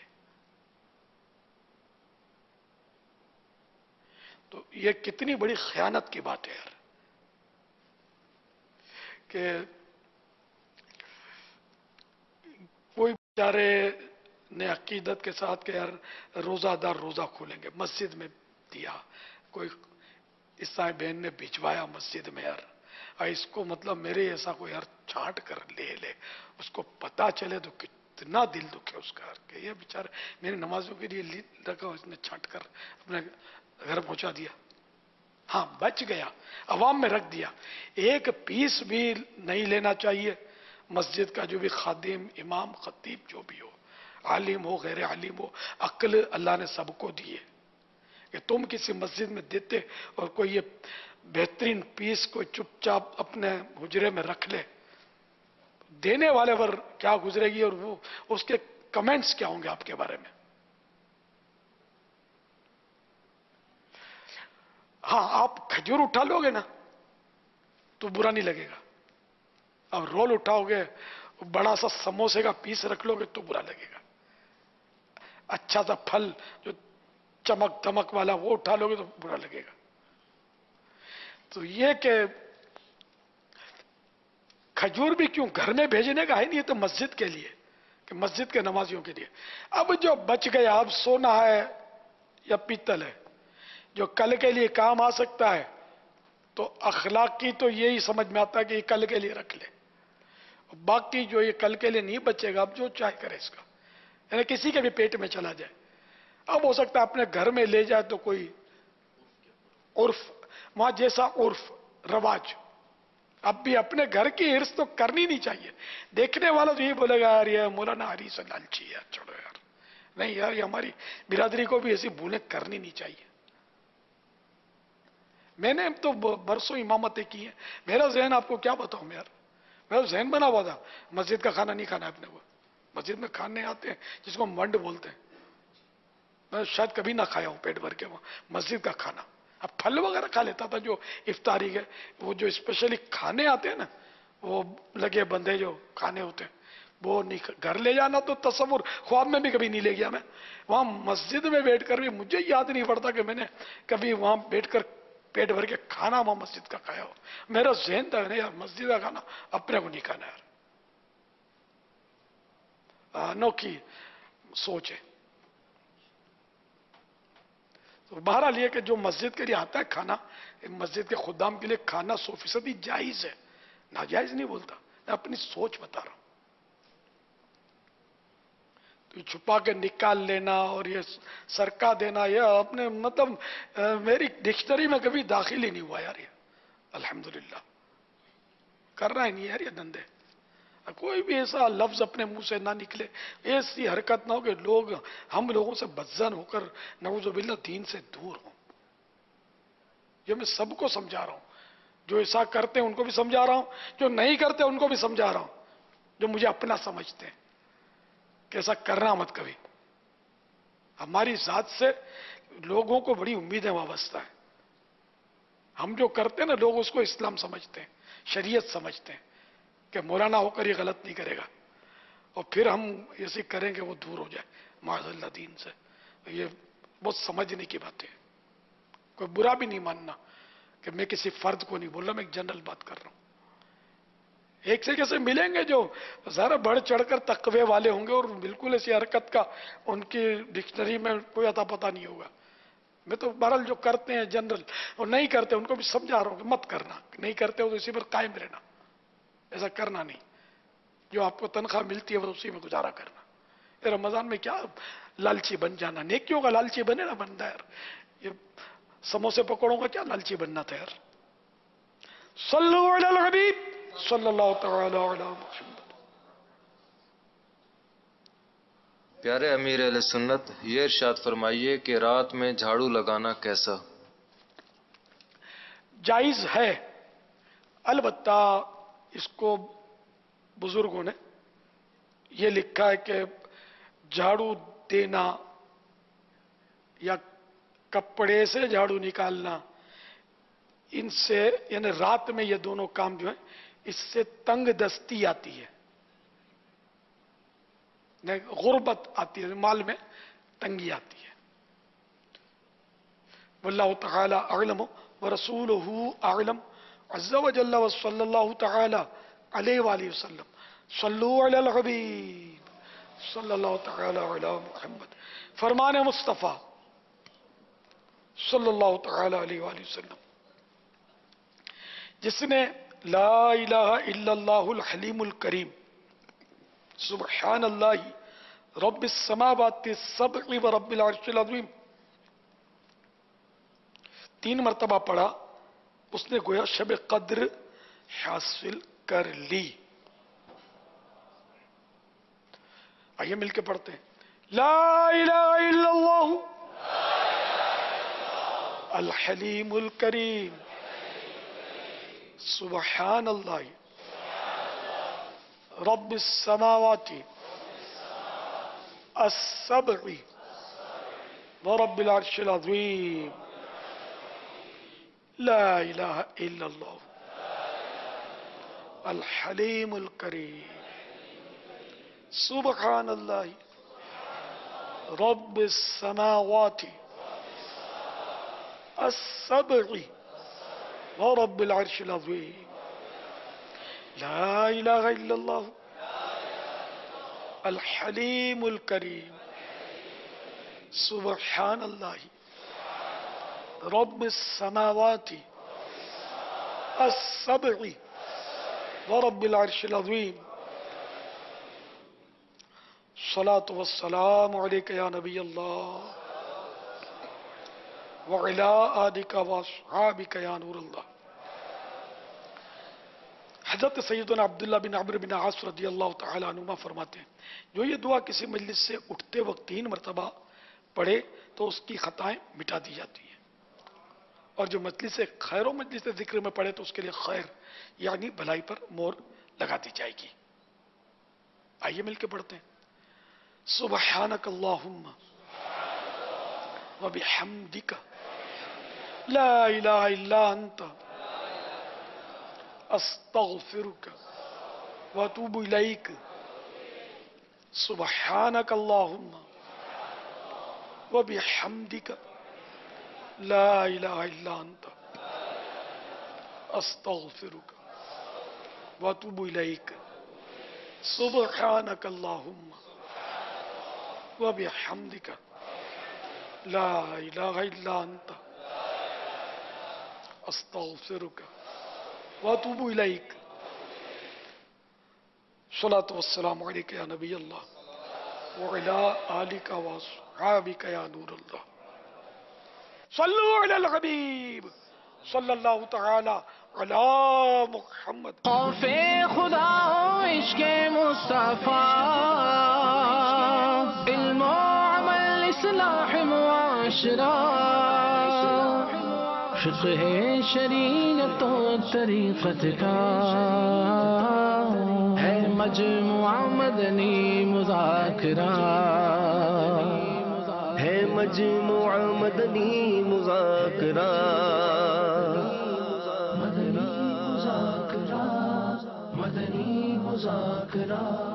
तो ये कितनी बड़ी खयानत की बात है यार, कि कोई बेचारे ने अकीदत के साथ के यार रोजादार रोजा खोलेंगे, मस्जिद में दिया, कोई ईसाई बहन ने भिजवाया मस्जिद में यार, इसको मतलब मेरे ऐसा कोई यार छांट कर ले उसको पता चले तो कितना दिल दुखे उसका कि ये बेचारा मेरी नमाजों के लिए रखा, उसने छांट कर अपने घर पहुंचा दिया। हाँ बच गया, अवाम में रख दिया। एक पीस भी नहीं लेना चाहिए मस्जिद का, जो भी खादिम, इमाम, खतीब जो भी हो, आलिम हो गैर आलिम हो, अक्ल अल्लाह ने सबको दी है कि तुम किसी मस्जिद में देते और कोई ये बेहतरीन पीस कोई चुपचाप अपने हुजरे में रख ले, देने वाले पर क्या गुजरेगी और वो उसके कमेंट्स क्या होंगे आपके बारे में। हाँ आप खजूर उठा लोगे ना तो बुरा नहीं लगेगा, अब रोल उठाओगे, बड़ा सा समोसे का पीस रख लोगे तो बुरा लगेगा। अच्छा सा फल जो चमक दमक वाला वो उठा लोगे तो बुरा लगेगा। तो ये कि खजूर भी क्यों घर में भेजने का है नहीं, तो मस्जिद के लिए, कि मस्जिद के नमाजियों के लिए। अब जो बच गया, अब सोना है या पीतल है जो कल के लिए काम आ सकता है, तो अखलाकी तो यही समझ में आता है कि कल के लिए रख ले, باقی جو یہ کل کے لیے نہیں بچے گا، اب جو چاہے کرے اس کا، یعنی کسی کے بھی پیٹ میں چلا جائے. اب ہو سکتا ہے اپنے گھر میں لے جائے تو کوئی عرف، وہاں جیسا عرف رواج. اب بھی اپنے گھر کی ہرس تو کرنی نہیں چاہیے. دیکھنے والا تو یہ بولے گا یار یہ مولانا ہری سے لالچی ہے، چھوڑو یار. نہیں یار، یہ ہماری برادری کو بھی ایسی بھولیں کرنی نہیں چاہیے. میں نے تو برسوں امامتیں کی ہیں، میرا ذہن آپ کو کیا بتاؤں یار، میرا ذہن بنا ہوا تھا مسجد کا کھانا نہیں کھانا ہے اپنے کو. مسجد میں کھانے آتے ہیں جس کو منڈ بولتے ہیں، میں شاید کبھی نہ کھایا ہوں پیٹ بھر کے وہ مسجد کا کھانا. اب پھل وغیرہ کھا لیتا تھا جو افطاری کے، وہ جو اسپیشلی کھانے آتے ہیں نا، وہ لگے بندے جو کھانے ہوتے ہیں وہ نہیں. گھر لے جانا تو تصور خواب میں بھی کبھی نہیں لے گیا میں. وہاں مسجد میں بیٹھ کر بھی مجھے یاد نہیں پڑتا کہ میں نے کبھی وہاں بیٹھ کر پیٹ بھر کے کھانا وہاں مسجد کا کھایا ہو. میرا ذہن تھا نہیں یار مسجد کا کھانا اپنے کو نہیں کھانا یار. انوکھی سوچ ہے. تو بہرحال یہ کہ جو مسجد کے لیے آتا ہے کھانا، مسجد کے خدام کے لیے کھانا 100% جائز ہے، ناجائز نہیں بولتا، میں اپنی سوچ بتا رہا ہوں. تو یہ چھپا کے نکال لینا اور یہ سرکا دینا، یہ اپنے مطلب میری ڈکشنری میں کبھی داخل ہی نہیں ہوا یار. یہ الحمدللہ کرنا ہی نہیں یار یہ دندے. کوئی بھی ایسا لفظ اپنے منہ سے نہ نکلے، ایسی حرکت نہ ہو کہ لوگ ہم لوگوں سے بدظن ہو کر نعوذ باللہ دین سے دور ہوں. یہ میں سب کو سمجھا رہا ہوں، جو ایسا کرتے ہیں ان کو بھی سمجھا رہا ہوں، جو نہیں کرتے ان کو بھی سمجھا رہا ہوں، جو مجھے اپنا سمجھتے ہیں کہ ایسا کرنا مت کبھی. ہماری ذات سے لوگوں کو بڑی امیدیں وابستہ ہیں. ہم جو کرتے ہیں نا لوگ اس کو اسلام سمجھتے ہیں، شریعت سمجھتے ہیں کہ مولانا ہو کر یہ غلط نہیں کرے گا، اور پھر ہم ایسے کریں کہ وہ دور ہو جائے معاذ اللہ دین سے. یہ بہت سمجھنے کی بات ہے. کوئی برا بھی نہیں ماننا کہ میں کسی فرد کو نہیں بول رہا، میں ایک جنرل بات کر رہا ہوں. ایک سے کیسے ملیں گے جو ذرا بڑھ چڑھ کر تقوی والے ہوں گے اور بالکل ایسی حرکت کا ان کی ڈکشنری میں کوئی اتا پتہ نہیں ہوگا. میں تو بہرحال جو کرتے ہیں جنرل اور نہیں کرتے ان کو بھی سمجھا رہا ہوں کہ مت کرنا، نہیں کرتے ہو تو اسی پر قائم رہنا، ایسا کرنا نہیں. جو آپ کو تنخواہ ملتی ہے وہ اسی میں گزارا کرنا. رمضان میں کیا لالچی بن جانا، نیکیوں کا لالچی بنے نا بندہ یار. یہ سموسے پکوڑوں کا کیا لالچی بننا تھا یار. صلو علی الحبیب صلی اللہ تعالی علی محمد. پیارے امیر اہل سنت، یہ ارشاد فرمائیے کہ رات میں جھاڑو لگانا کیسا؟ جائز ہے، البتہ اس کو بزرگوں نے یہ لکھا ہے کہ جھاڑو دینا یا کپڑے سے جھاڑو نکالنا، ان سے یعنی رات میں یہ دونوں کام جو ہیں اس سے تنگ دستی آتی ہے، غربت آتی ہے، مال میں تنگی آتی ہے. واللہ تعالی اعلم ورسولہ اعلم عز وجل وصلی اللہ تعالی علیہ وآلہ وسلم. صلو علی الحبیب صلی اللہ تعالی علی محمد. فرمان مصطفیٰ صلی اللہ تعالی علیہ وآلہ وسلم، جس نے لا الہ الا اللہ الحلیم الکریم سبحان اللہ رب السماوات السبع و رب العرش العظیم 3 مرتبہ پڑھا، اس نے گویا شب قدر حاصل کر لی. آئیے مل کے پڑھتے ہیں. لا الہ الا اللہ الحلیم الکریم سبحان اللہ رب السماوات السبع ورب العرش العظیم. لا الہ الا اللہ الحلیم الکریم سبحان اللہ رب السماوات السبع ورب العرش العظیم. لا الہ الا اللہ الحلیم الکریم سبحان اللہ رب السماوات السبع ورب العرش العظیم. सलात वस्सलाम अलैका या नबी अल्लाह व अला आलिका व अस्हाबिका या नूर अल्लाह। हजरत सैयदना अब्दुल्लाह बिन अम्र बिन आस रदियल्लाहु तआला अन्हुमा फरमाते हैं, जो ये दुआ किसी मजलिस से उठते वक्त 3 मरतबा पढ़े तो उसकी खताएं मिटा दी जाती हैं, और जो मजलिस से खैर व मजलिस से जिक्र में पढ़े तो उसके लिए खैर यानी भलाई पर मोहर लगा दी जाएगी। आइए मिलकर पढ़ते हैं। सुब्हानक अल्लाहुम्मा व बिहम्दिका ला इलाहा इल्ला अंता अस्तगफिरुका व अतूबु इलैक। सुब्हानक अल्लाहुम्मा व बिहम्दिका ला इलाहा इल्ला अंता अस्तगफिरुका व अतूबु इलैक। सुब्हानक अल्लाहुम्मा व बिहम्दिका ला इलाहा इल्ला अंता अस्तगफिरुका व अतूबु इलैक। सलातु वस्सलामु अलैका या नबी अल्लाह व अला आलिका व अस्हाबिका या नूर अल्लाह। सल्लु अलल हबीब सल्लल्लाहु तआला अला मुहम्मद। खौफे खुदा हो इश्क़े मुस्तफा, इल्म व अमल इस्लाह मुआशरा, फिक़्ह शरीयत व तरीक़त का है मजमुआ मदनी मुज़ाकरा, है मजमुआ मदनी मुज़ाकरा। मदनी मुज़ाकरा